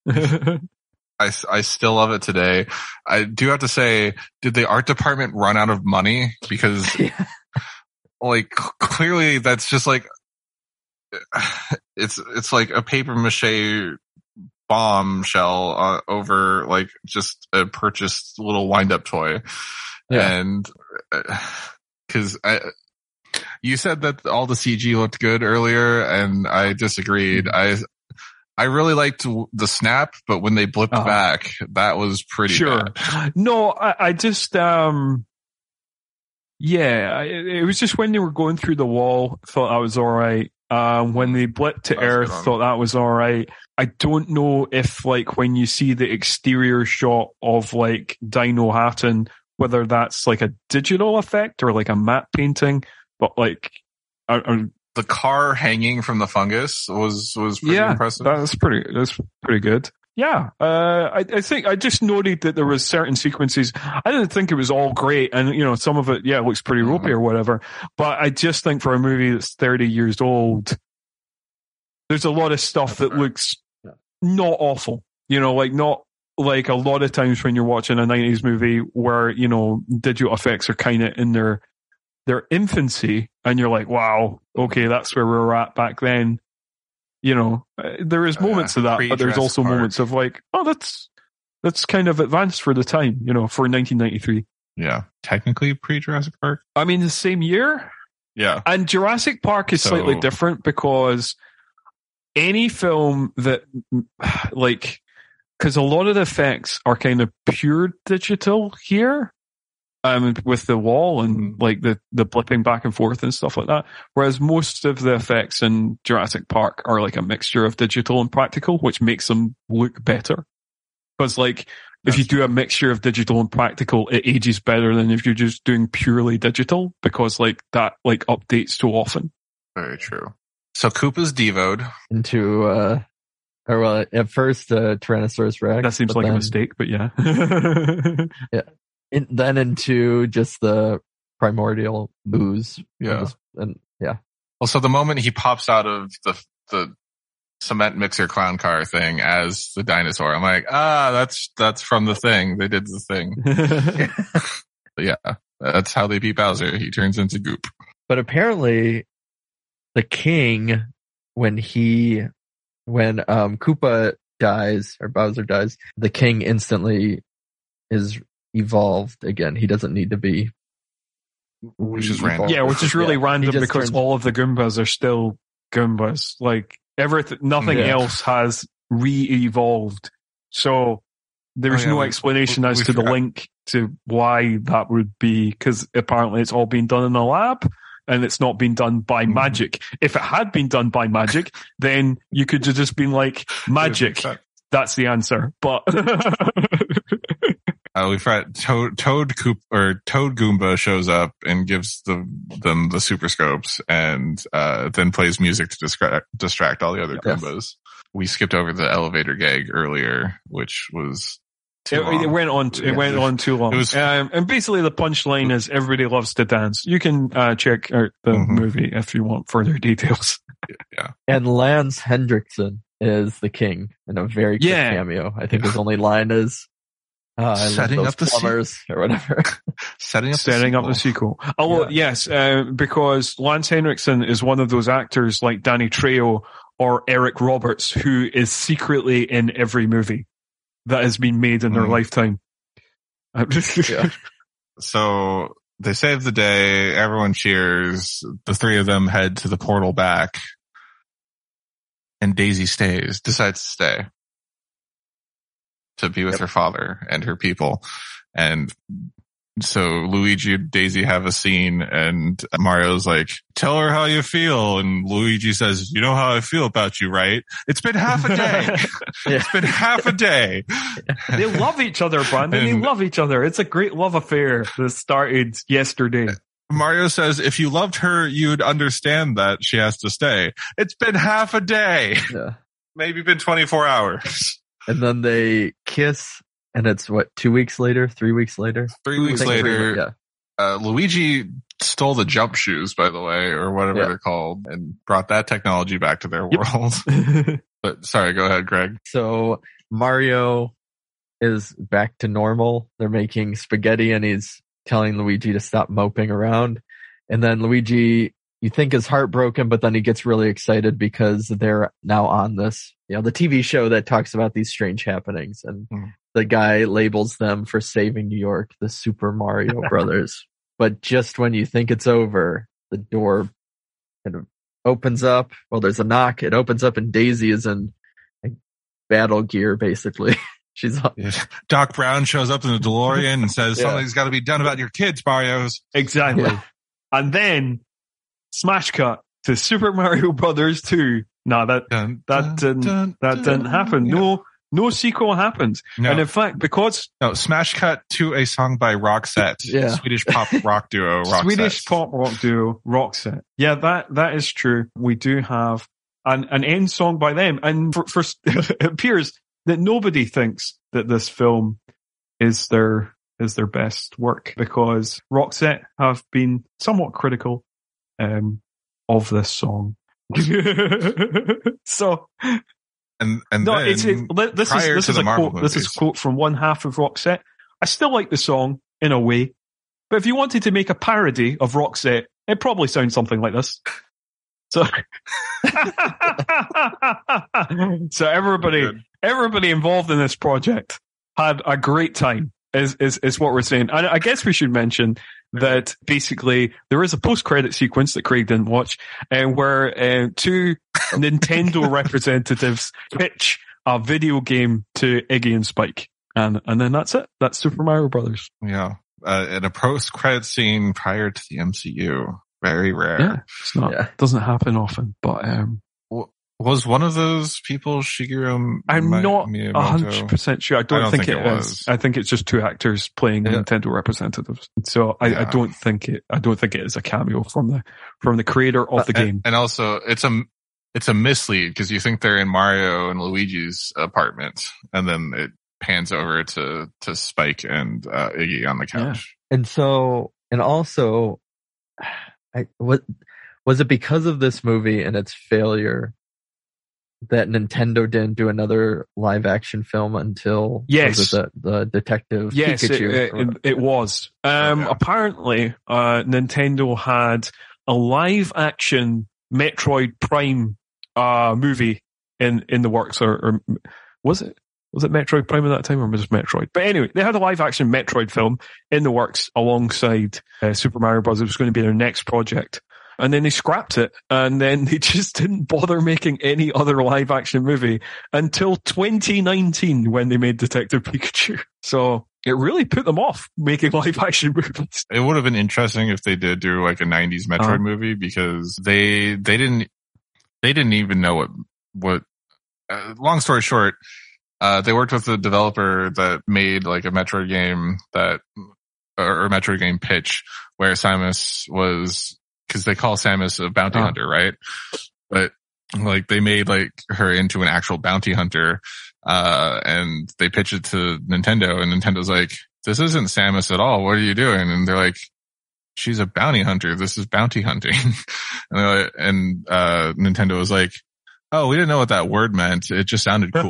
I, I still love it today. I do have to say, did the art department run out of money? Because like clearly that's just like, it's, it's like a paper mache bombshell uh, over like just a purchased little wind up toy. Yeah. And uh, cause I, you said that all the C G looked good earlier, and I disagreed. I, I really liked the snap, but when they blipped Uh-huh. back, that was pretty Sure. bad. No, I, I just, um, yeah, I, it was just when they were going through the wall, thought that was alright. Um, when they blipped to That was a Earth, good one. thought that was alright. I don't know if, like, when you see the exterior shot of, like, Dino Hatton, whether that's, like, a digital effect or, like, a matte painting, but, like, I, I, The car hanging from the fungus was, was pretty yeah, impressive. that's pretty, that's pretty good. Yeah, uh, I, I think I just noted that there was certain sequences. I didn't think it was all great, and you know, some of it, yeah, looks pretty ropey or whatever. But I just think for a movie that's thirty years old, there's a lot of stuff that looks not awful. You know, like not like a lot of times when you're watching a nineties movie where you know digital effects are kind of in their their infancy, and you're like, wow, okay, that's where we were at back then. You know, uh, there is moments Uh, of that, but there's pre-Jurassic also Park. moments of like, oh, that's that's kind of advanced for the time, you know, for nineteen ninety-three. Yeah. Technically pre-Jurassic Park. I mean, the same year, Yeah. and Jurassic Park is So- slightly different because any film that, like, because a lot of the effects are kind of pure digital here. Um, with the wall and like the, the blipping back and forth and stuff like that. Whereas most of the effects in Jurassic Park are like a mixture of digital and practical, which makes them look better. Because like, if you do a mixture of digital and practical, it ages better than if you're just doing purely digital, because like that like updates so often. Very true. So Koopa's devoed. into, uh, or well, at first, uh, Tyrannosaurus Rex. That seems but like a then- mistake, but yeah. in, then into just the primordial ooze. Yeah. And, just- and yeah. Well, so the moment he pops out of the, the cement mixer clown car thing as the dinosaur, I'm like, ah, that's, that's from the thing. They did the thing. But yeah. That's how they beat Bowser. He turns into goop. But apparently the king, when he, when, um, Koopa dies or Bowser dies, the king instantly is evolved again. He doesn't need to be. Which is re-evolved. random. Yeah, which is really Yeah, he random just because turns- all of the Goombas are still Goombas. Like everything, nothing Yeah. else has re-evolved. So there's Oh, yeah, no we- explanation we- as we to the forgot. link to why that would be, because apparently it's all been done in a lab and it's not been done by Mhm. magic. If it had been done by magic, then you could have just been like, magic. That's the answer. But Uh, we've got Toad, Toad Coop or Toad Goomba shows up and gives the, them the super scopes and, uh, then plays music to distract, distract all the other Yes. Goombas. We skipped over the elevator gag earlier, which was too it, long. it went on. It Yeah. went on too long. It was- um, and basically, the punchline is everybody loves to dance. You can uh, check out the Mhm. movie if you want further details. And Lance Hendrickson is the king in a very quick Yeah. cameo. I think his only line is, uh, I love Setting those up the scene. plumbers or whatever. Setting up Setting the up the sequel. Oh Yeah. yes, uh, because Lance Henriksen is one of those actors like Danny Trejo or Eric Roberts who is secretly in every movie that has been made in their Mm. lifetime. Yeah. So they save the day. Everyone cheers. The three of them head to the portal back. And Daisy stays, decides to stay to be with Yep. her father and her people. And so Luigi and Daisy have a scene and Mario's like, tell her how you feel. And Luigi says, you know how I feel about you, right? It's been half a day. Yeah. It's been half a day. They love each other, Brandon. They And- love each other. It's a great love affair that started yesterday. Mario says, if you loved her, you'd understand that she has to stay. It's been half a day. Yeah. Maybe been twenty-four hours. And then they kiss, and it's what, two weeks later, three weeks later? Three I weeks think three- later, yeah. uh, Luigi stole the jump shoes, by the way, or whatever Yeah. they're called, and brought that technology back to their Yep. world. But sorry, go ahead, Greg. So Mario is back to normal. They're making spaghetti, and he's telling Luigi to stop moping around. And then Luigi, you think is heartbroken, but then he gets really excited because they're now on this, you know, the T V show that talks about these strange happenings. And Mhm. the guy labels them for saving New York, the Super Mario Brothers. But just when you think it's over, the door kind of opens up. Well, there's a knock. It opens up, and Daisy is in like, battle gear, basically. She's on. Doc Brown shows up in the DeLorean and says, Yeah. something's got to be done about your kids, Mario's. Exactly. Yeah. And then smash cut to Super Mario Brothers two. No, that Dun, that dun, didn't dun, that dun. didn't happen. Yeah. No no sequel happened. No. And in fact, because No, smash cut to a song by Roxette, Yeah. Swedish pop rock duo Roxette. Swedish pop rock duo Roxette. Yeah, that that is true. We do have an an end song by them, and for, for it appears that nobody thinks that this film is their is their best work, because Roxette have been somewhat critical um, of this song. So And and no, then it's it, li- this is prior this to is the a Marvel quote. This is a movies. quote from one half of Roxette. I still like the song in a way, but if you wanted to make a parody of Roxette, it probably sounds something like this. So, so everybody, Good. everybody involved in this project had a great time. Is is is what we're saying. And I guess we should mention that basically there is a post-credit sequence that Craig didn't watch, and where uh, two Nintendo representatives pitch a video game to Iggy and Spike, and and then that's it. That's Super Mario Brothers. yeah, uh, in a post credit scene prior to the M C U, very rare. Yeah, it's not Yeah. doesn't happen often, but um, Was one of those people Shigeru? I'm Mi- not a Miyamoto? hundred percent sure. I don't, I don't think, think it it is. was. I think it's just two actors playing Yeah. Nintendo representatives. So I, I Yeah. don't think it. I don't think it is a cameo from the from the creator of the And- game. And also, it's a it's a mislead because you think they're in Mario and Luigi's apartment, and then it pans over to to Spike and uh, Iggy on the couch. And so, and also, I, what, was it because of this movie and its failure that Nintendo didn't do another live action film until Yes. was it the, the Detective Yes, it, Pikachu? it, it, it was. Um, Okay. Apparently, uh, Nintendo had a live action Metroid Prime uh, movie in, in the works, or, or was it? Was it Metroid Prime at that time, or was it Metroid? But anyway, they had a live action Metroid film in the works alongside uh, Super Mario Bros. It was going to be their next project. and then they scrapped it, and then they just didn't bother making any other live action movie until twenty nineteen when they made Detective Pikachu. So it really put them off making live action movies. It would have been interesting if they did do like a nineties Metroid uh-huh. movie, because they they didn't they didn't even know what what. Uh, long story short, uh, they worked with the developer that made like a Metroid game that or, or Metroid game pitch where Samus was. Because they call Samus a bounty oh. hunter, right? But like they made like her into an actual bounty hunter, uh, and they pitched it to Nintendo, and Nintendo's like, "This isn't Samus at all. What are you doing?" And they're like, "She's a bounty hunter. This is bounty hunting." and like, and uh, Nintendo was like, "Oh, we didn't know what that word meant. It just sounded cool."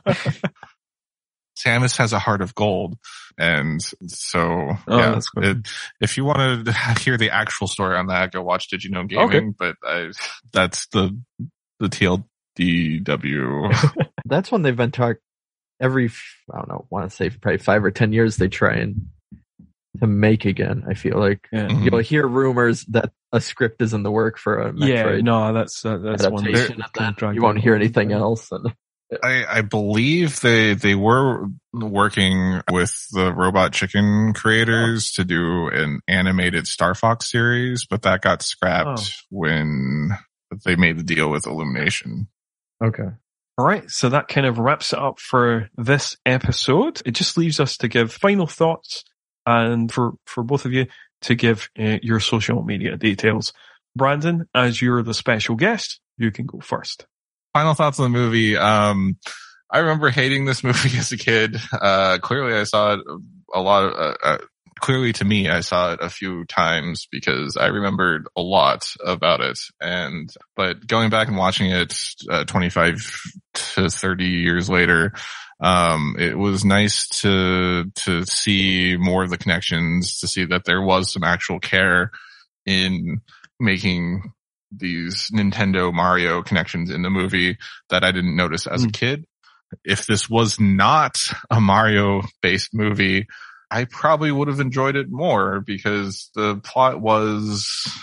Samus has a heart of gold. And so, oh, yeah, that's cool. it, if you want to hear the actual story on that, go watch Did You Know Gaming. Okay. But I, that's the, the T L D W. That's when they've been talking every, I don't know, want to say probably five or ten years, they try and to make again. I feel like yeah. mm-hmm. you'll hear rumors that a script is in the work for a Metroid. Yeah, no, that's, uh, that's adaptation one. That you won't hear anything else. And, I, I believe they, they were working with the Robot Chicken creators to do an animated Star Fox series, but that got scrapped oh. when they made the deal with Illumination. Okay. All right. So that kind of wraps it up for this episode. It just leaves us to give final thoughts and for, for both of you to give uh, your social media details. Brandon, as you're the special guest, you can go first. Final thoughts on the movie. Um, I remember hating this movie as a kid. Uh, clearly I saw it a lot of, uh, uh, clearly to me, I saw it a few times because I remembered a lot about it. And, but going back and watching it, uh, twenty-five to thirty years later, um, it was nice to, to see more of the connections, to see that there was some actual care in making these Nintendo Mario connections in the movie that I didn't notice as mm. a kid. If this was not a Mario based movie, I probably would have enjoyed it more because the plot was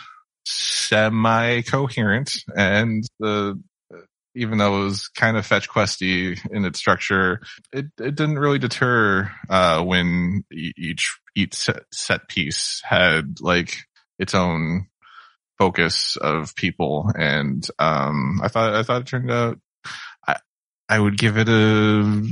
semi coherent, and the, even though it was kind of fetch questy in its structure, it, it didn't really deter, uh, when each, each set, set piece had like its own focus of people. And, um, I thought, I thought it turned out, I, I would give it a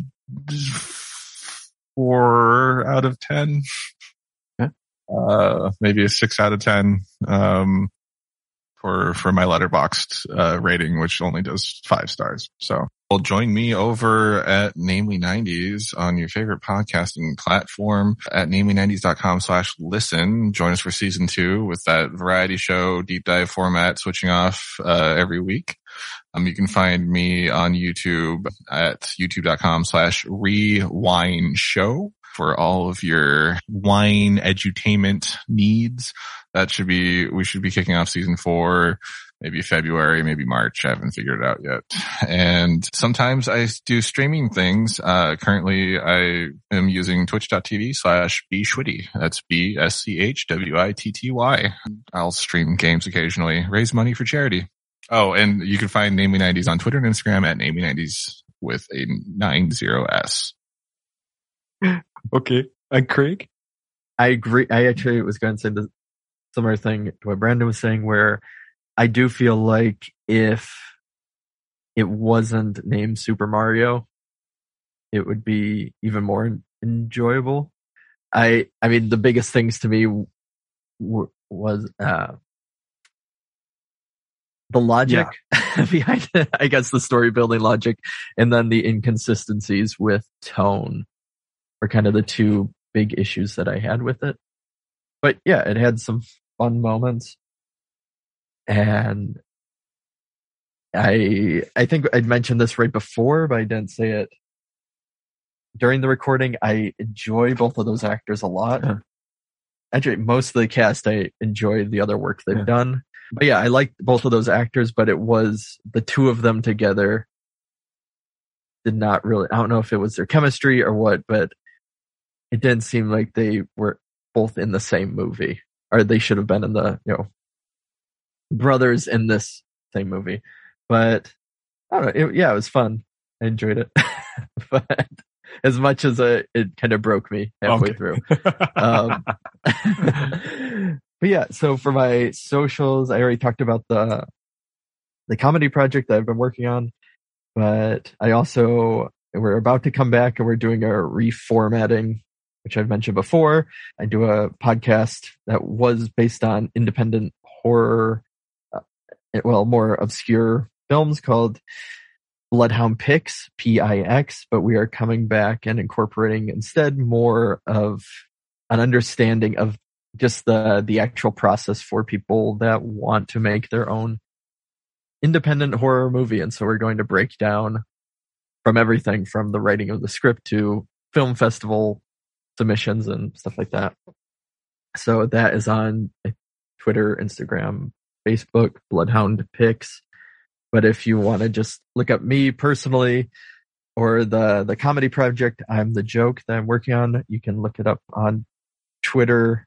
four out of ten. Yeah. Uh, maybe a six out of ten, um, for, for my Letterboxd, uh, rating, which only does five stars. So, well, join me over at Namely nineties on your favorite podcasting platform at namely nineties dot com slash listen. Join us for season two with that variety show deep dive format switching off, uh, every week. Um, you can find me on YouTube at youtube dot com slash rewind show for all of your wine edutainment needs. That should be, we should be kicking off season four, maybe February, maybe March. I haven't figured it out yet. And sometimes I do streaming things. Uh, currently I am using twitch dot t v slash b schwitty. That's B S C H W I T T Y. I'll stream games occasionally, raise money for charity. Oh, and you can find Namely nineties on Twitter and Instagram at Namely nineties with a nine zero S. Okay. And Craig? I agree. I actually was going to say the similar thing to what Brandon was saying, where I do feel like if it wasn't named Super Mario, it would be even more enjoyable. I, I mean, the biggest things to me w- was, uh, the logic yeah. behind it, I guess the story building logic, and then the inconsistencies with tone were kind of the two big issues that I had with it. But yeah, it had some fun moments. And I, I think I'd mentioned this right before, but I didn't say it during the recording. I enjoy both of those actors a lot. Yeah. Actually, most of the cast, I enjoy the other work they've yeah. done. But yeah, I liked both of those actors, but it was the two of them together did not really, I don't know if it was their chemistry or what, but it didn't seem like they were both in the same movie, or they should have been in the, you know, brothers in this same movie. But I don't know. It, yeah, it was fun. I enjoyed it. But as much as uh, it kind of broke me halfway Okay. through. Um, but yeah, so for my socials, I already talked about the the comedy project that I've been working on. But I also, we're about to come back and we're doing a reformatting, which I've mentioned before. I do a podcast that was based on independent horror, uh, well, more obscure films called Bloodhound Picks, P I X, but we are coming back and incorporating instead more of an understanding of just the, the actual process for people that want to make their own independent horror movie. And so we're going to break down from everything from the writing of the script to film festival submissions and stuff like that. So that is on Twitter, Instagram, Facebook, Bloodhound Picks. But if you want to just look up me personally or the, the comedy project, I'm the Joke that I'm working on, you can look it up on Twitter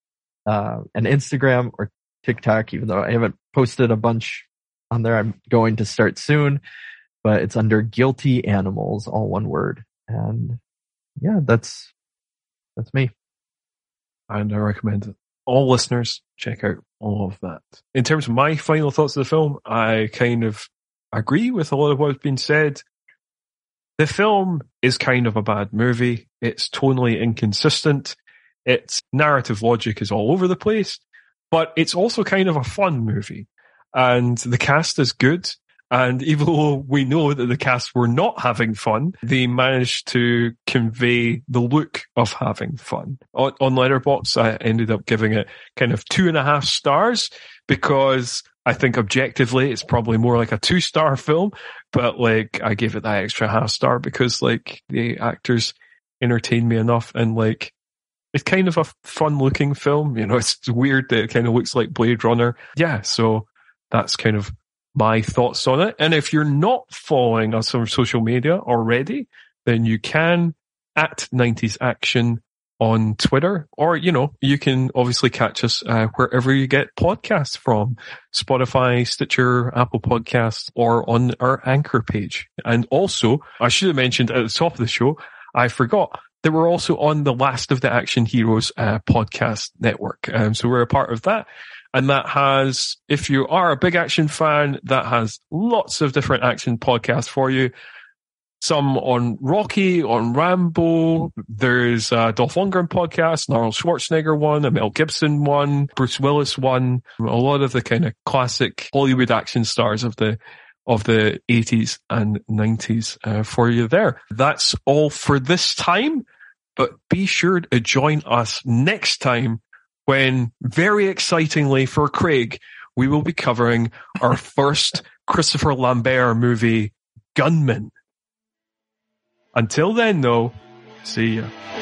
uh, and Instagram or TikTok, even though I haven't posted a bunch on there. I'm going to start soon, but it's under Guilty Animals, all one word. And yeah, that's that's me. And I recommend it. All listeners, check out all of that. In terms of my final thoughts of the film, I kind of agree with a lot of what's been said. The film is kind of a bad movie. It's tonally inconsistent. Its narrative logic is all over the place, but it's also kind of a fun movie. And the cast is good. And even though we know that the cast were not having fun, they managed to convey the look of having fun. On, on Letterboxd, I ended up giving it kind of two and a half stars because I think objectively it's probably more like a two star film, but like I gave it that extra half star because like the actors entertained me enough and like it's kind of a fun looking film. You know, it's weird that it kind of looks like Blade Runner. Yeah. So that's kind of my thoughts on it. And if you're not following us on social media already, then you can at nineties Action on Twitter, or, you know, you can obviously catch us uh, wherever you get podcasts from, Spotify, Stitcher, Apple Podcasts, or on our Anchor page. And also, I should have mentioned at the top of the show, I forgot that we're also on the Last of the Action Heroes uh, podcast network. Um, so we're a part of that. And that has, if you are a big action fan, that has lots of different action podcasts for you. Some on Rocky, on Rambo. There's a Dolph Lundgren podcast, an Arnold Schwarzenegger one, a Mel Gibson one, Bruce Willis one. A lot of the kind of classic Hollywood action stars of the of the eighties and nineties uh, for you there. That's all for this time, but be sure to join us next time when, very excitingly for Craig, we will be covering our first Christopher Lambert movie, Gunman. Until then, though, see ya.